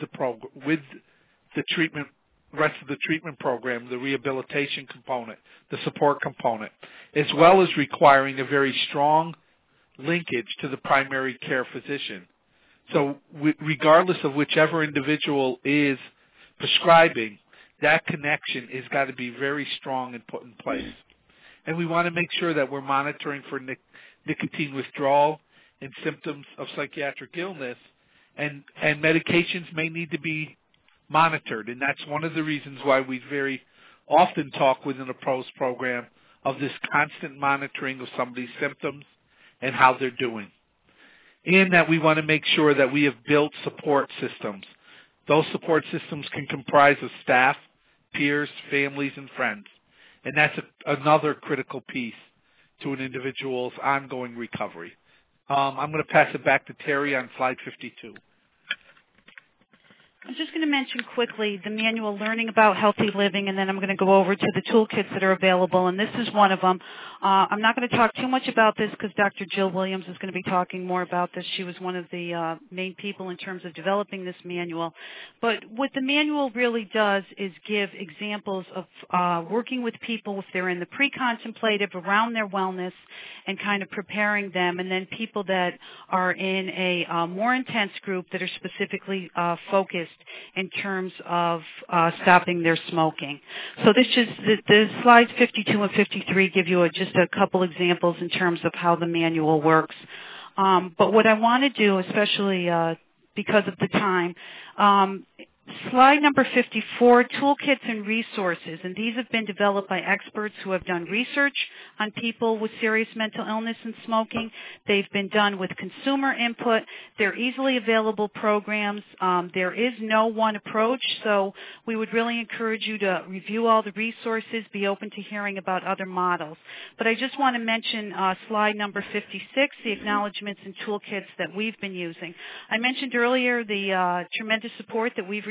the treatment, rest of the treatment program, the rehabilitation component, the support component, as well as requiring a very strong linkage to the primary care physician. So regardless of whichever individual is prescribing, that connection has got to be very strong and put in place. And we want to make sure that we're monitoring for nicotine withdrawal and symptoms of psychiatric illness, and medications may need to be monitored. And that's one of the reasons why we very often talk within the PROS program of this constant monitoring of somebody's symptoms and how they're doing. And that we want to make sure that we have built support systems. Those support systems can comprise of staff, peers, families, and friends. And that's another critical piece to an individual's ongoing recovery. I'm going to pass it back to Terry on slide 52. I'm just going to mention quickly the manual Learning About Healthy Living, and then I'm going to go over to the toolkits that are available, and this is one of them. I'm not going to talk too much about this because Dr. Jill Williams is going to be talking more about this. She was one of the main people in terms of developing this manual. But what the manual really does is give examples of working with people if they're in the pre-contemplative around their wellness and kind of preparing them, and then people that are in a more intense group that are specifically focused in terms of stopping their smoking. So the slides 52 and 53 give you just a couple examples in terms of how the manual works. But what I want to do, especially because of the time, slide number 54, toolkits and resources, and these have been developed by experts who have done research on people with serious mental illness and smoking. They've been done with consumer input. They're easily available programs. There is no one approach, so we would really encourage you to review all the resources, be open to hearing about other models. But I just want to mention slide number 56, the acknowledgments and toolkits that we've been using. I mentioned earlier the tremendous support that we've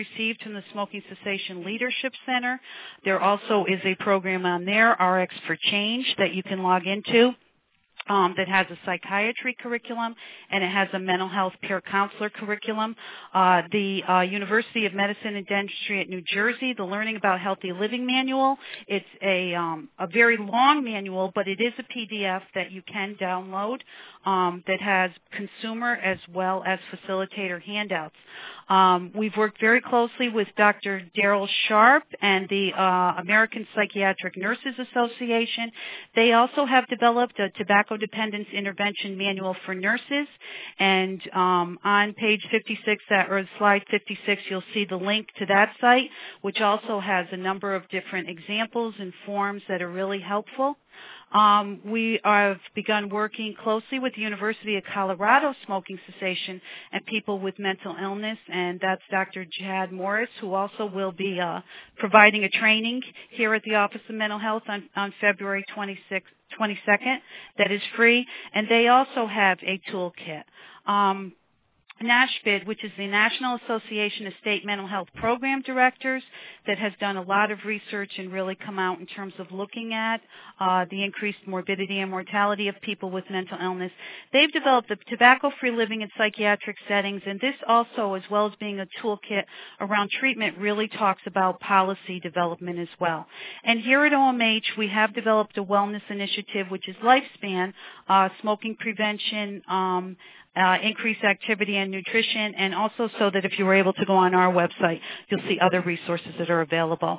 received from the Smoking Cessation Leadership Center. There also is a program on there, RX for Change, that you can log into. That has a psychiatry curriculum, and it has a mental health peer counselor curriculum. The University of Medicine and Dentistry at New Jersey, the Learning About Healthy Living Manual. It's a very long manual, but it is a PDF that you can download that has consumer as well as facilitator handouts. We've worked very closely with Dr. Daryl Sharp and the American Psychiatric Nurses Association. They also have developed a tobacco dependence intervention manual for nurses, and on page 56 or slide 56 you'll see the link to that site, which also has a number of different examples and forms that are really helpful. We have begun working closely with the University of Colorado Smoking Cessation and people with mental illness, and that's Dr. Jad Morris, who also will be providing a training here at the Office of Mental Health on February 22nd that is free, and they also have a toolkit. NASHBID, which is the National Association of State Mental Health Program Directors, that has done a lot of research and really come out in terms of looking at the increased morbidity and mortality of people with mental illness. They've developed the Tobacco-Free Living in Psychiatric Settings, and this also, as well as being a toolkit around treatment, really talks about policy development as well. And here at OMH, we have developed a wellness initiative, which is Lifespan, smoking prevention, increased activity and nutrition, and also so that if you were able to go on our website, you'll see other resources that are available.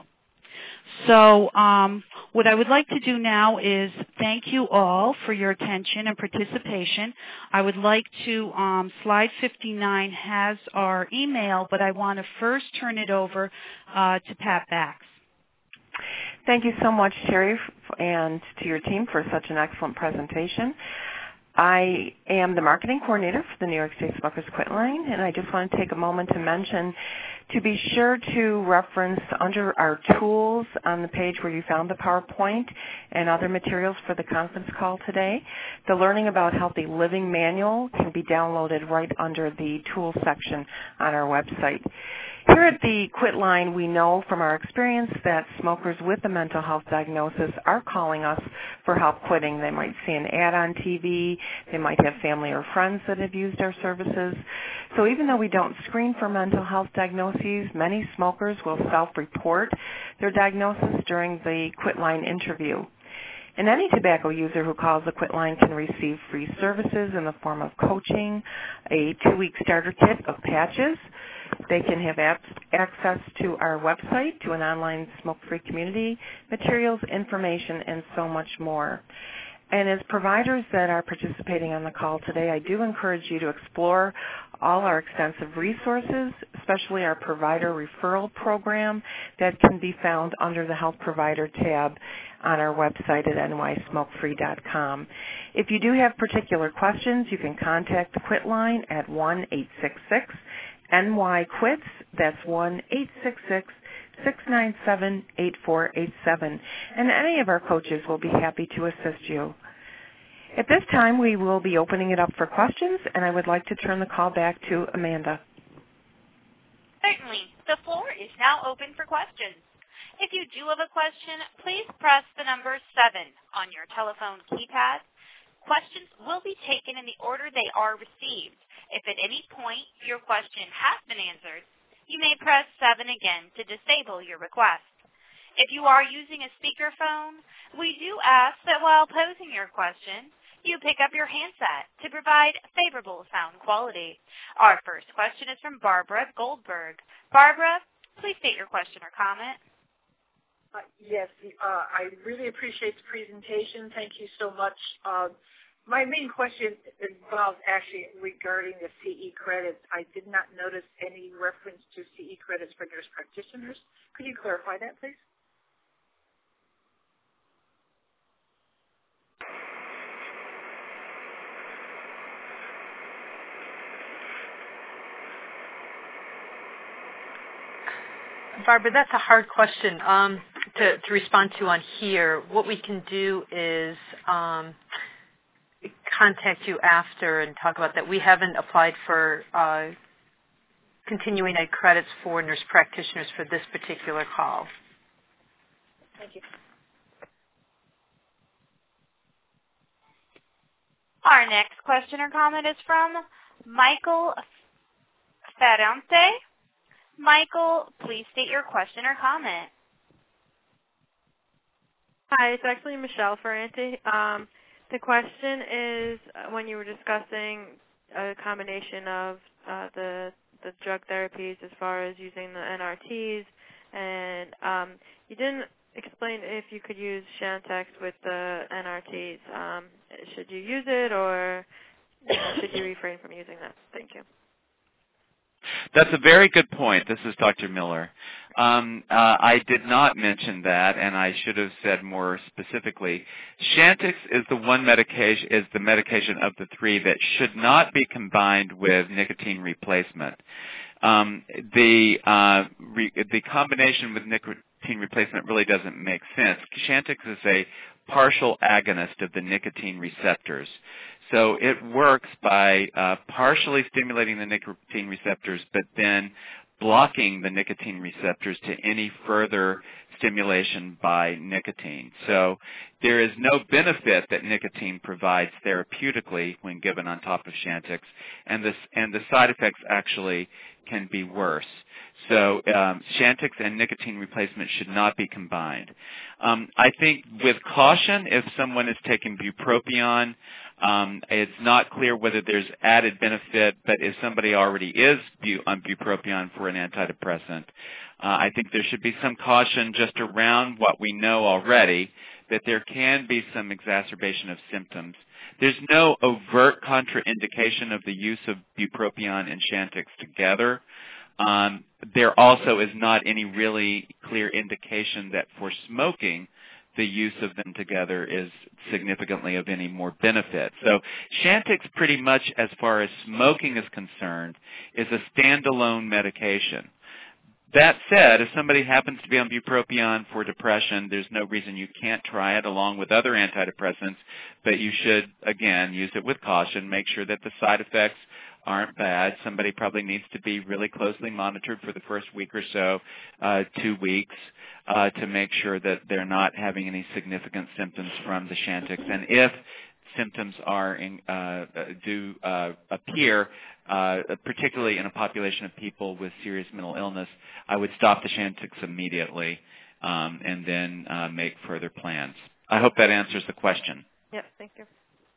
So what I would like to do now is thank you all for your attention and participation. I would like to, slide 59 has our email, but I want to first turn it over to Pat Bax. Thank you so much, Terry, and to your team for such an excellent presentation. I am the marketing coordinator for the New York State Smokers Quit Line, and I just want to take a moment to mention to be sure to reference under our tools on the page where you found the PowerPoint and other materials for the conference call today. The Learning About Healthy Living Manual can be downloaded right under the tools section on our website. Here at the Quit Line, we know from our experience that smokers with a mental health diagnosis are calling us for help quitting. They might see an ad on TV. They might have family or friends that have used our services. So even though we don't screen for mental health diagnoses, many smokers will self-report their diagnosis during the Quit Line interview. And any tobacco user who calls the Quit Line can receive free services in the form of coaching, a 2-week starter kit of patches. They can have access to our website, to an online smoke-free community, materials, information, and so much more. And as providers that are participating on the call today, I do encourage you to explore all our extensive resources, especially our provider referral program that can be found under the Health Provider tab on our website at nysmokefree.com. If you do have particular questions, you can contact the Quit Line at 1-866-NY-QUITS. That's 1-866-697-8487. And any of our coaches will be happy to assist you. At this time, we will be opening it up for questions, and I would like to turn the call back to Amanda. Certainly. The floor is now open for questions. If you do have a question, please press the number 7 on your telephone keypad. Questions will be taken in the order they are received. If at any point your question has been answered, you may press 7 again to disable your request. If you are using a speakerphone, we do ask that while posing your question, you pick up your handset to provide favorable sound quality. Our first question is from Barbara Goldberg. Barbara, please state your question or comment. Yes, I really appreciate the presentation. Thank you so much. My main question involves actually regarding the CE credits. I did not notice any reference to CE credits for nurse practitioners. Could you clarify that, please? Barbara, that's a hard question to respond to on here. What we can do is contact you after and talk about that. We haven't applied for continuing ed credits for nurse practitioners for this particular call. Thank you. Our next question or comment is from Michael Ferrante. Michael, please state your question or comment. Hi, it's actually Michelle Ferrante. The question is, when you were discussing a combination of the drug therapies as far as using the NRTs, and you didn't explain if you could use Chantix with the NRTs. Should you use it, or should you refrain from using that? Thank you. That's a very good point. This is Dr. Miller. I did not mention that, and I should have said more specifically. Chantix is the medication of the three that should not be combined with nicotine replacement. The combination with nicotine replacement really doesn't make sense. Chantix is a partial agonist of the nicotine receptors. So it works by partially stimulating the nicotine receptors, but then blocking the nicotine receptors to any further stimulation by nicotine. So there is no benefit that nicotine provides therapeutically when given on top of Chantix, and the side effects actually can be worse. So Chantix and nicotine replacement should not be combined. I think with caution, if someone is taking bupropion, it's not clear whether there's added benefit, but if somebody already is on bupropion for an antidepressant, I think there should be some caution just around what we know already, that there can be some exacerbation of symptoms. There's no overt contraindication of the use of bupropion and Chantix together. There also is not any really clear indication that for smoking, the use of them together is significantly of any more benefit. So Chantix, pretty much as far as smoking is concerned, is a standalone medication. That said, if somebody happens to be on bupropion for depression, there's no reason you can't try it along with other antidepressants, but you should, again, use it with caution, make sure that the side effects aren't bad. Somebody probably needs to be really closely monitored for the first week or so, 2 weeks, to make sure that they're not having any significant symptoms from the Chantix. And if symptoms do appear, particularly in a population of people with serious mental illness, I would stop the Chantix immediately and then make further plans. I hope that answers the question. Yep, thank you.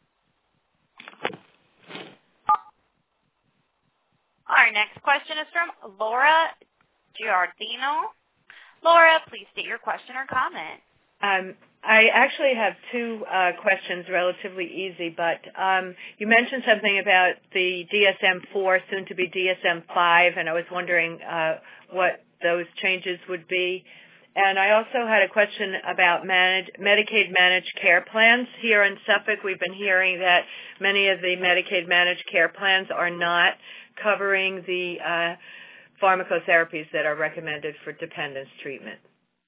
Our next question is from Laura Giardino. Laura, please state your question or comment. I actually have two questions, relatively easy, but you mentioned something about the DSM-4, soon to be DSM-5, and I was wondering what those changes would be. And I also had a question about Medicaid managed care plans. Here in Suffolk, we've been hearing that many of the Medicaid managed care plans are not covering the pharmacotherapies that are recommended for dependence treatment.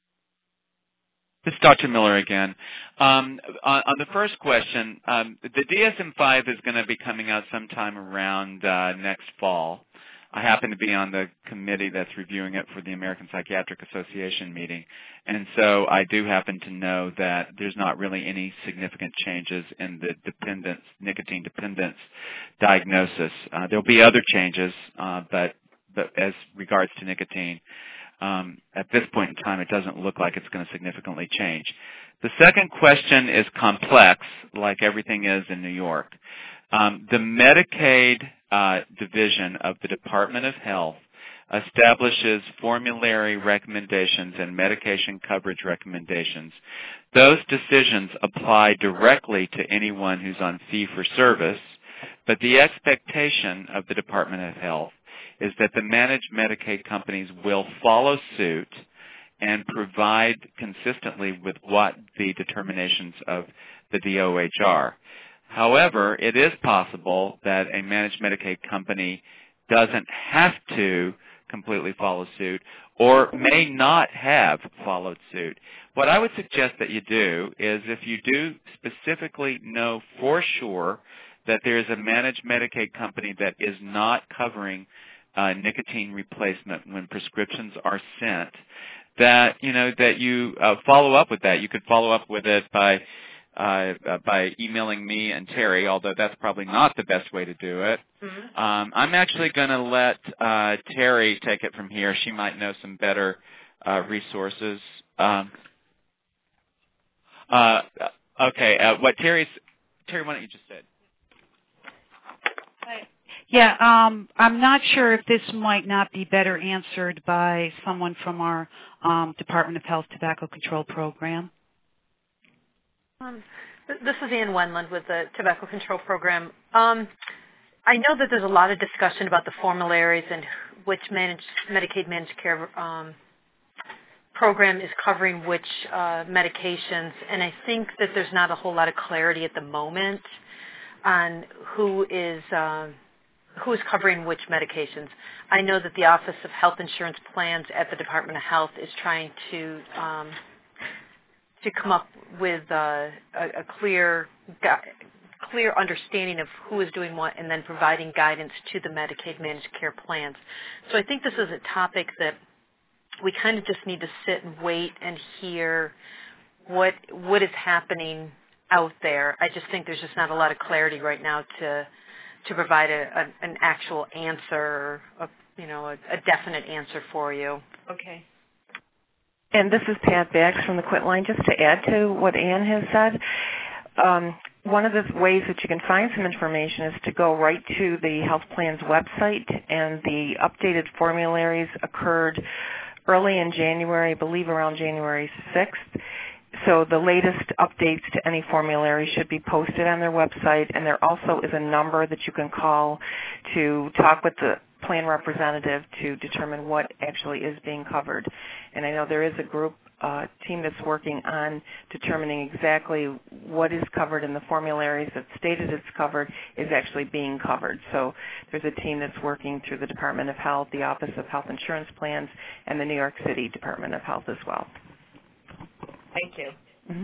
This is Dr. Miller again. On the first question, the DSM-5 is going to be coming out sometime around next fall. I happen to be on the committee that's reviewing it for the American Psychiatric Association meeting, and so I do happen to know that there's not really any significant changes in the nicotine dependence diagnosis. There'll be other changes, but as regards to nicotine, at this point in time, it doesn't look like it's going to significantly change. The second question is complex, like everything is in New York. The Medicaid division of the Department of Health establishes formulary recommendations and medication coverage recommendations. Those decisions apply directly to anyone who's on fee-for-service, but the expectation of the Department of Health is that the managed Medicaid companies will follow suit and provide consistently with what the determinations of the DOH are. However, it is possible that a managed Medicaid company doesn't have to completely follow suit or may not have followed suit. What I would suggest that you do is, if you do specifically know for sure that there is a managed Medicaid company that is not covering nicotine replacement when prescriptions are sent, that you follow up with that. You could follow up with it by emailing me and Terry, although that's probably not the best way to do it. Mm-hmm. I'm actually going to let Terry take it from here. She might know some better resources. Okay. Terry, why don't you just say it? Yeah, I'm not sure if this might not be better answered by someone from our Department of Health Tobacco Control Program. This is Ann Wendland with the Tobacco Control Program. I know that there's a lot of discussion about the formularies and which Medicaid managed care program is covering which medications, and I think that there's not a whole lot of clarity at the moment on who is covering which medications. I know that the Office of Health Insurance Plans at the Department of Health is trying to come up with a clear understanding of who is doing what and then providing guidance to the Medicaid managed care plans. So I think this is a topic that we kind of just need to sit and wait and hear what is happening out there. I just think there's just not a lot of clarity right now to provide an actual answer, a definite answer for you. Okay. And this is Pat Bax from the Quit Line. Just to add to what Ann has said, one of the ways that you can find some information is to go right to the health plan's website, and the updated formularies occurred early in January, I believe around January 6th. So the latest updates to any formulary should be posted on their website, and there also is a number that you can call to talk with the plan representative to determine what actually is being covered. And I know there is a group team that's working on determining exactly what is covered in the formularies that stated it's covered is actually being covered. So there's a team that's working through the Department of Health, the Office of Health Insurance Plans, and the New York City Department of Health as well. Thank you. Mm-hmm.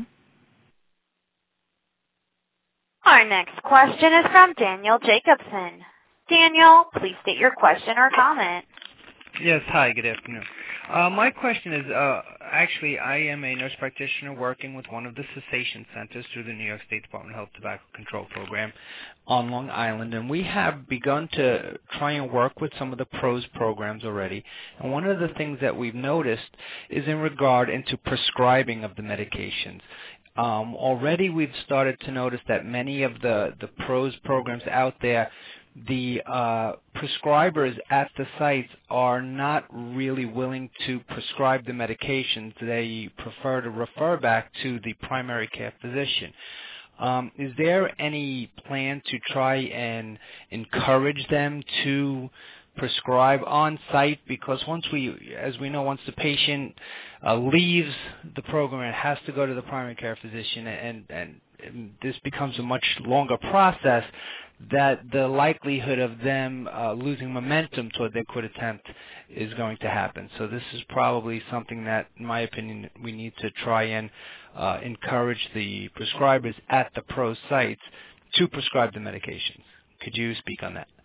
Our next question is from Daniel Jacobson. Daniel, please state your question or comment. Yes, hi, good afternoon. My question is, actually, I am a nurse practitioner working with one of the cessation centers through the New York State Department of Health Tobacco Control Program on Long Island, and we have begun to try and work with some of the PROS programs already. And one of the things that we've noticed is in regard into prescribing of the medications. Already we've started to notice that many of the PROS programs out there, the prescribers at the sites are not really willing to prescribe the medications. They prefer to refer back to the primary care physician. Is there any plan to try and encourage them to prescribe on site? Because as we know, once the patient leaves the program, it has to go to the primary care physician, and this becomes a much longer process, that the likelihood of them losing momentum toward their quit attempt is going to happen. So this is probably something that, in my opinion, we need to try and encourage the prescribers at the PROS sites to prescribe the medications. Could you speak on that?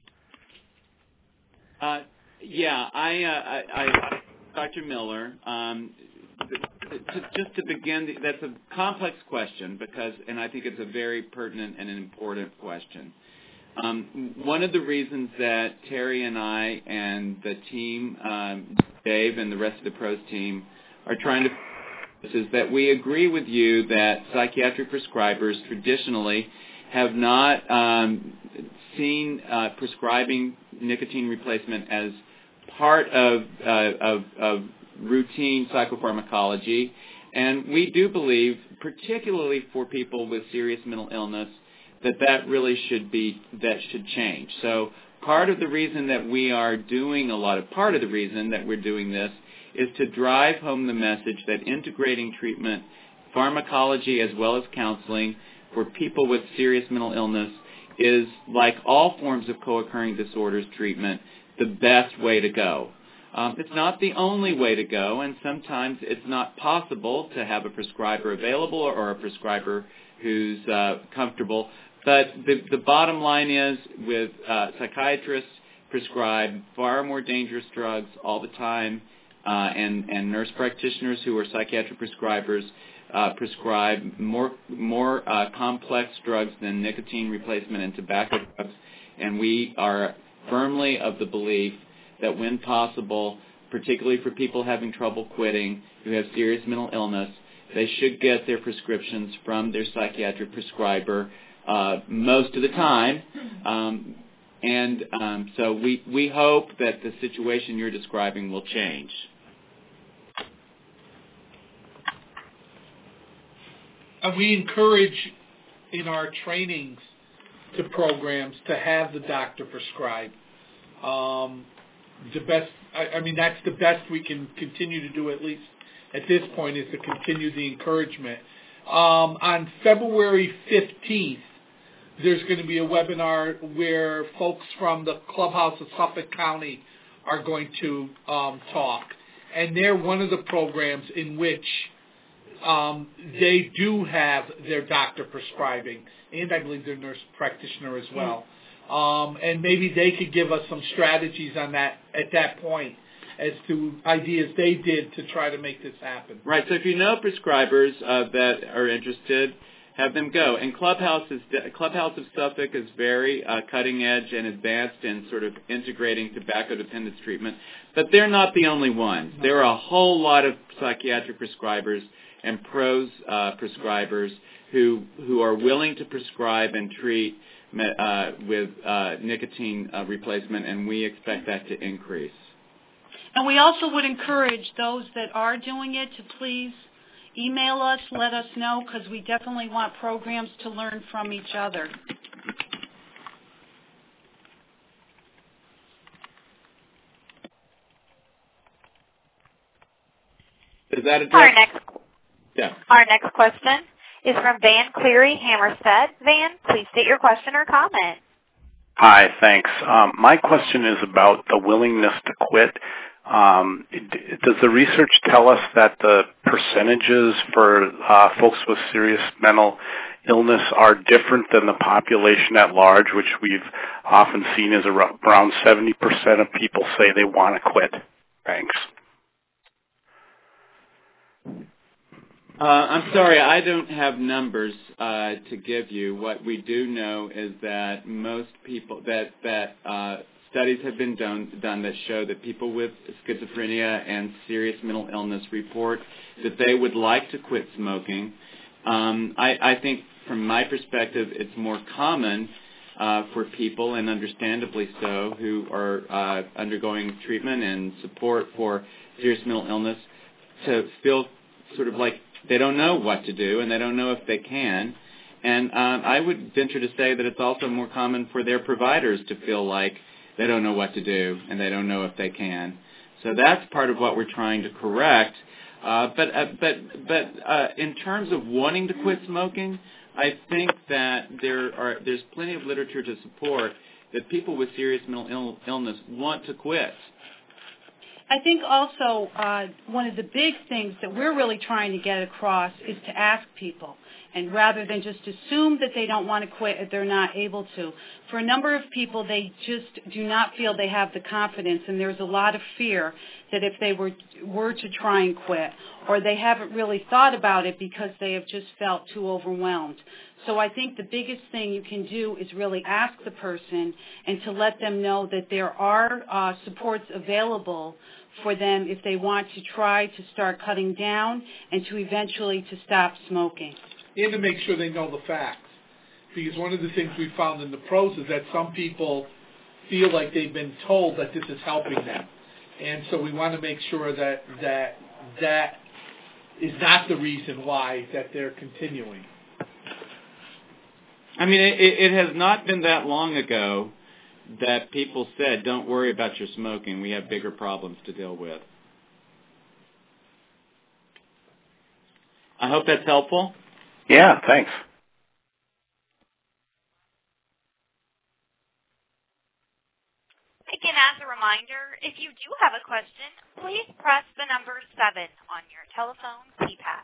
Dr. Miller, just to begin, that's a complex question and I think it's a very pertinent and an important question. One of the reasons that Terry and I and the team, Dave and the rest of the PROS team, are trying to is that we agree with you that psychiatric prescribers traditionally have not seen prescribing nicotine replacement as part of routine psychopharmacology, and we do believe, particularly for people with serious mental illness, that really should change. So part of the reason that we're doing this is to drive home the message that integrating treatment, pharmacology as well as counseling for people with serious mental illness is, like all forms of co-occurring disorders treatment, the best way to go. It's not the only way to go, and sometimes it's not possible to have a prescriber available or a prescriber who's comfortable. But the bottom line is, with psychiatrists prescribe far more dangerous drugs all the time, and nurse practitioners who are psychiatric prescribers prescribe more complex drugs than nicotine replacement and tobacco drugs. And we are firmly of the belief that when possible, particularly for people having trouble quitting who have serious mental illness, they should get their prescriptions from their psychiatric prescriber most of the time. So we hope that the situation you're describing will change. And we encourage in our trainings to programs to have the doctor prescribe. That's the best we can continue to do, at least at this point, is to continue the encouragement. On February 15th, there's going to be a webinar where folks from the Clubhouse of Suffolk County are going to talk. And they're one of the programs in which they do have their doctor prescribing, and I believe their nurse practitioner as well. And maybe they could give us some strategies on that at that point as to ideas they did to try to make this happen. Right. So if you know prescribers that are interested, have them go. And Clubhouse of Suffolk is very cutting edge and advanced in sort of integrating tobacco dependence treatment. But they're not the only ones. There are a whole lot of psychiatric prescribers and PROS prescribers who are willing to prescribe and treat with nicotine replacement, and we expect that to increase. And we also would encourage those that are doing it to please email us, let us know, because we definitely want programs to learn from each other. Is that a Our next question is from Van Cleary Hammerstead. Van, please state your question or comment. Hi, thanks. My question is about the willingness to quit. Does the research tell us that the percentages for folks with serious mental illness are different than the population at large, which we've often seen as around 70% of people say they want to quit? Thanks. I'm sorry, I don't have numbers to give you. What we do know is that most people that studies have been done that show that people with schizophrenia and serious mental illness report that they would like to quit smoking. I think from my perspective, it's more common for people, and understandably so, who are undergoing treatment and support for serious mental illness to feel sort of like they don't know what to do and they don't know if they can. And I would venture to say that it's also more common for their providers to feel like they don't know what to do and they don't know if they can. So that's part of what we're trying to correct. But in terms of wanting to quit smoking, I think that there's plenty of literature to support that people with serious mental illness want to quit. I think also one of the big things that we're really trying to get across is to ask people, and rather than just assume that they don't want to quit if they're not able to. For a number of people, they just do not feel they have the confidence, and there's a lot of fear that if they were to try and quit, or they haven't really thought about it because they have just felt too overwhelmed. So I think the biggest thing you can do is really ask the person and to let them know that there are supports available for them if they want to try to start cutting down and to eventually to stop smoking. And to make sure they know the facts. Because one of the things we found in the pros is that some people feel like they've been told that this is helping them. And so we want to make sure that is not the reason why that they're continuing. I mean, it has not been that long ago that people said, don't worry about your smoking, we have bigger problems to deal with. I hope that's helpful. Yeah, thanks. Again, as a reminder, if you do have a question, please press the number 7 on your telephone keypad.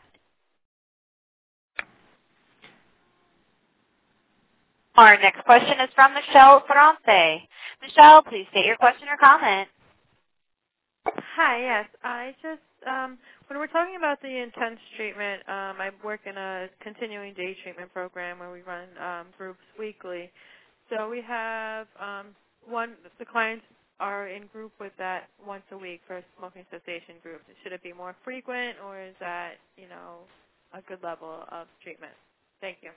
Our next question is from Michelle Ferrante. Michelle, please state your question or comment. Hi, yes. I just, when we're talking about the intense treatment, I work in a continuing day treatment program where we run groups weekly. So we have the clients are in group with that once a week for a smoking cessation group. Should it be more frequent, or is that, a good level of treatment? Thank you.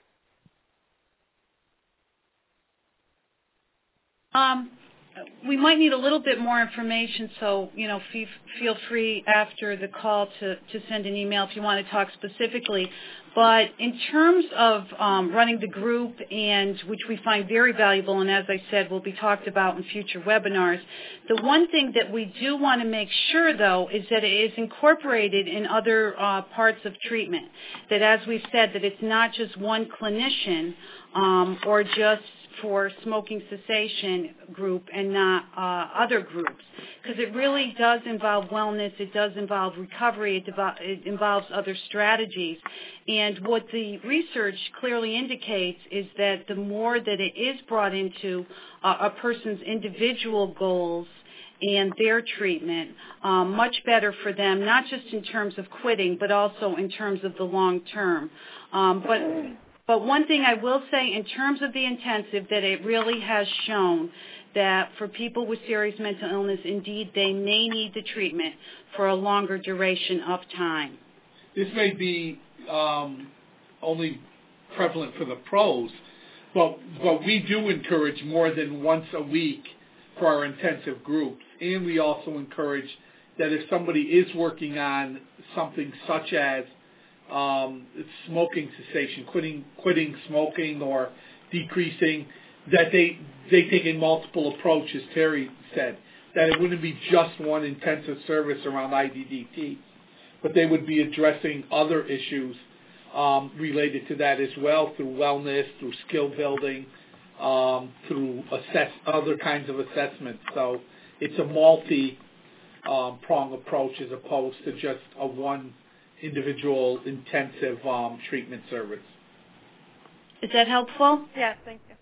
We might need a little bit more information, so feel free after the call to send an email if you want to talk specifically. But in terms of running the group, and which we find very valuable, and as I said, will be talked about in future webinars, the one thing that we do want to make sure, though, is that it is incorporated in other parts of treatment. That, as we've said, that it's not just one clinician or just for smoking cessation group and not other groups, because it really does involve wellness, it does involve recovery, it involves other strategies. And what the research clearly indicates is that the more that it is brought into a person's individual goals and their treatment, much better for them, not just in terms of quitting, but also in terms of the long term. But one thing I will say in terms of the intensive, that it really has shown that for people with serious mental illness, indeed, they may need the treatment for a longer duration of time. This may be only prevalent for the pros, but we do encourage more than once a week for our intensive groups. And we also encourage that if somebody is working on something such as smoking cessation, quitting smoking or decreasing, that they take a multiple approach, as Terry said, that it wouldn't be just one intensive service around IDDT, but they would be addressing other issues related to that as well, through wellness, through skill building, through other kinds of assessments. So it's a multi-prong approach as opposed to just a one individual intensive treatment service. Is that helpful? Yes, thank you.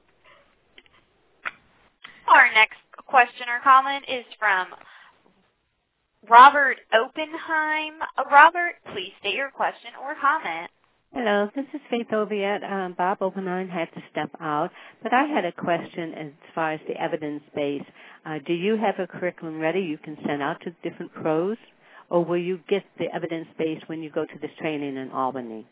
Our next question or comment is from Robert Oppenheim. Robert, please state your question or comment. Hello, this is Faith Oviatt. Bob Oppenheim had to step out, but I had a question as far as the evidence base. Do you have a curriculum ready you can send out to different pros? Or will you get the evidence base when you go to this training in Albany?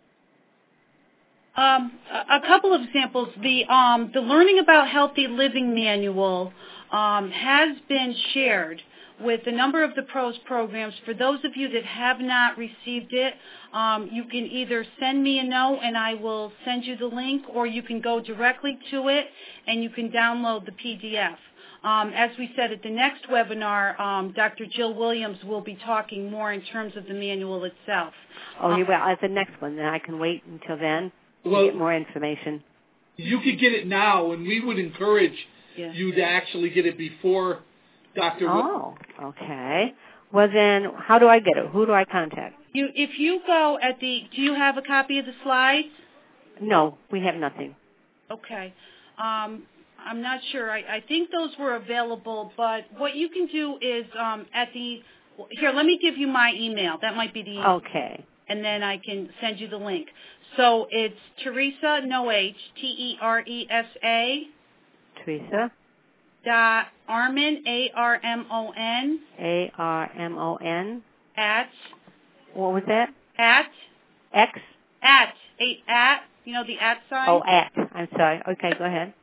A couple of examples. The Learning About Healthy Living manual has been shared with a number of the pros programs. For those of you that have not received it, you can either send me a note and I will send you the link, or you can go directly to it and you can download the PDF. As we said at the next webinar, Dr. Jill Williams will be talking more in terms of the manual itself. Oh, you will at the next one. Then I can wait until then to get more information. You could get it now, and we would encourage you to actually get it before Dr. Oh, okay. Well, then, how do I get it? Who do I contact? If you go at do you have a copy of the slides? No, we have nothing. Okay. I'm not sure. I think those were available, but what you can do is here, let me give you my email. That might be the easiest. Okay. And then I can send you the link. So it's Teresa, no H, Teresa. Teresa. Armon, Armon. Armon. At. What was that? At. X. At. The at sign. Oh, at. I'm sorry. Okay, go ahead.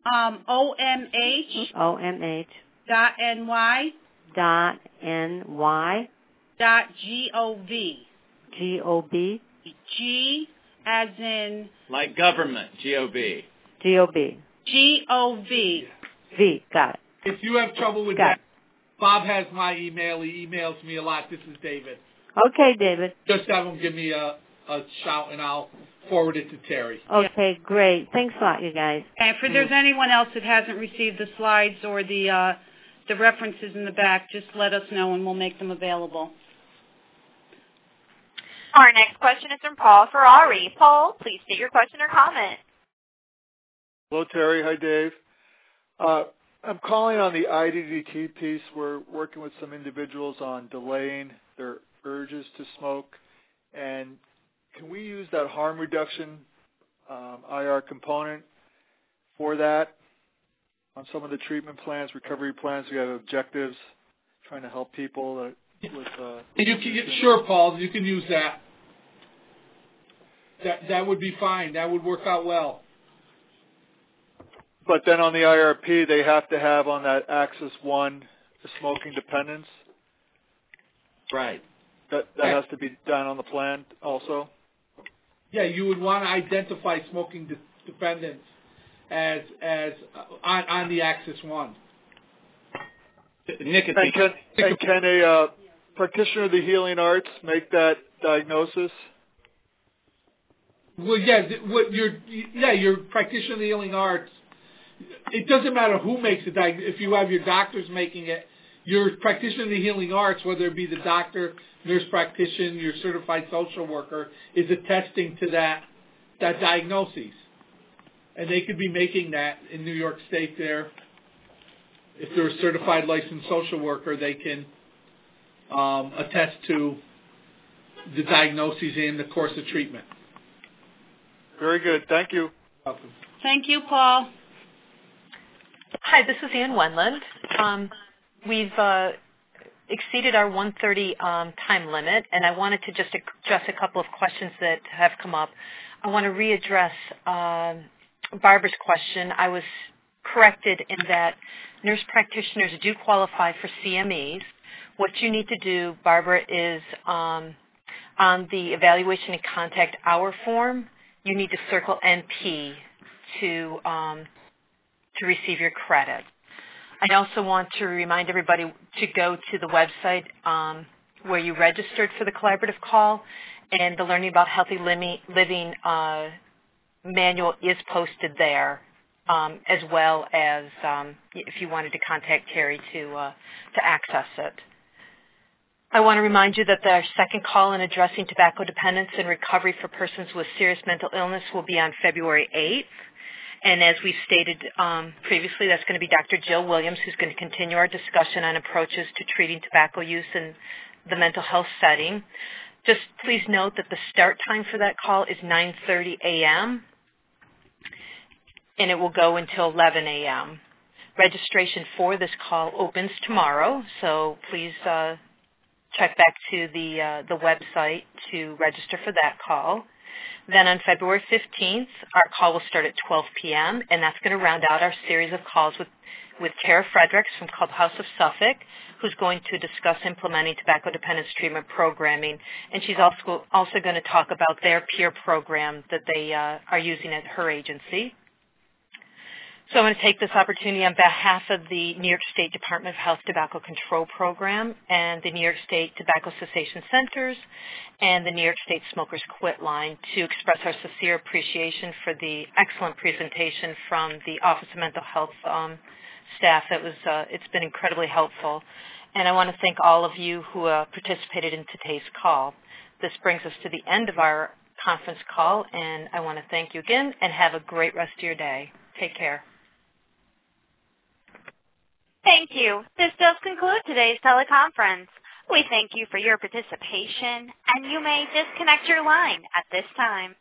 OMH. OMH. .NY. .NY. .gov. GOB. G as in like government. GOB. GOB. GOV. V. Got it. If you have trouble with that, Bob has my email. He emails me a lot. This is David. Okay, David. Just have him give me a shout, and I'll forward it to Terry. Okay, great. Thanks a lot, you guys. And if there's anyone else that hasn't received the slides or the references in the back, just let us know and we'll make them available. Our next question is from Paul Ferrari. Paul, please state your question or comment. Hello, Terry. Hi, Dave. I'm calling on the IDDT piece. We're working with some individuals on delaying their urges to smoke. And can we use that harm reduction IR component for that on some of the treatment plans, recovery plans? We have objectives trying to help people with. Sure, Paul. You can use that. That would be fine. That would work out well. But then on the IRP, they have to have on that Axis 1 the smoking dependence. Right. That has to be done on the plan also. Yeah, you would want to identify smoking dependence as on the Axis 1. Nicotine. And can a practitioner of the healing arts make that diagnosis? Well, your practitioner of the healing arts. It doesn't matter who makes the diagnosis. If you have your doctors making it, your practitioner of the healing arts, whether it be the doctor, nurse practitioner, your certified social worker, is attesting to that diagnosis. And they could be making that in New York State there. If they're a certified licensed social worker, they can attest to the diagnoses and the course of treatment. Very good. Thank you. Welcome. Thank you, Paul. Hi, this is Ann Wendland. We've exceeded our 1:30 time limit, and I wanted to just address a couple of questions that have come up. I want to readdress Barbara's question. I was corrected in that nurse practitioners do qualify for CMEs. What you need to do, Barbara, is on the evaluation and contact hour form, you need to circle NP to receive your credit. I also want to remind everybody to go to the website where you registered for the collaborative call, and the Learning About Healthy Living manual is posted there, as well as if you wanted to contact Terry to access it. I want to remind you that our second call in addressing tobacco dependence and recovery for persons with serious mental illness will be on February 8th. And as we stated previously, that's going to be Dr. Jill Williams, who's going to continue our discussion on approaches to treating tobacco use in the mental health setting. Just please note that the start time for that call is 9:30 a.m., and it will go until 11 a.m. Registration for this call opens tomorrow, so please check back to the website to register for that call. Then on February 15th, our call will start at 12 p.m., and that's going to round out our series of calls with Tara Fredericks from Clubhouse of Suffolk, who's going to discuss implementing tobacco dependence treatment programming. And she's also going to talk about their peer program that they are using at her agency. So I'm going to take this opportunity on behalf of the New York State Department of Health Tobacco Control Program and the New York State Tobacco Cessation Centers and the New York State Smokers Quit Line to express our sincere appreciation for the excellent presentation from the Office of Mental Health staff. It's been incredibly helpful. And I want to thank all of you who participated in today's call. This brings us to the end of our conference call, and I want to thank you again and have a great rest of your day. Take care. Thank you. This does conclude today's teleconference. We thank you for your participation, and you may disconnect your line at this time.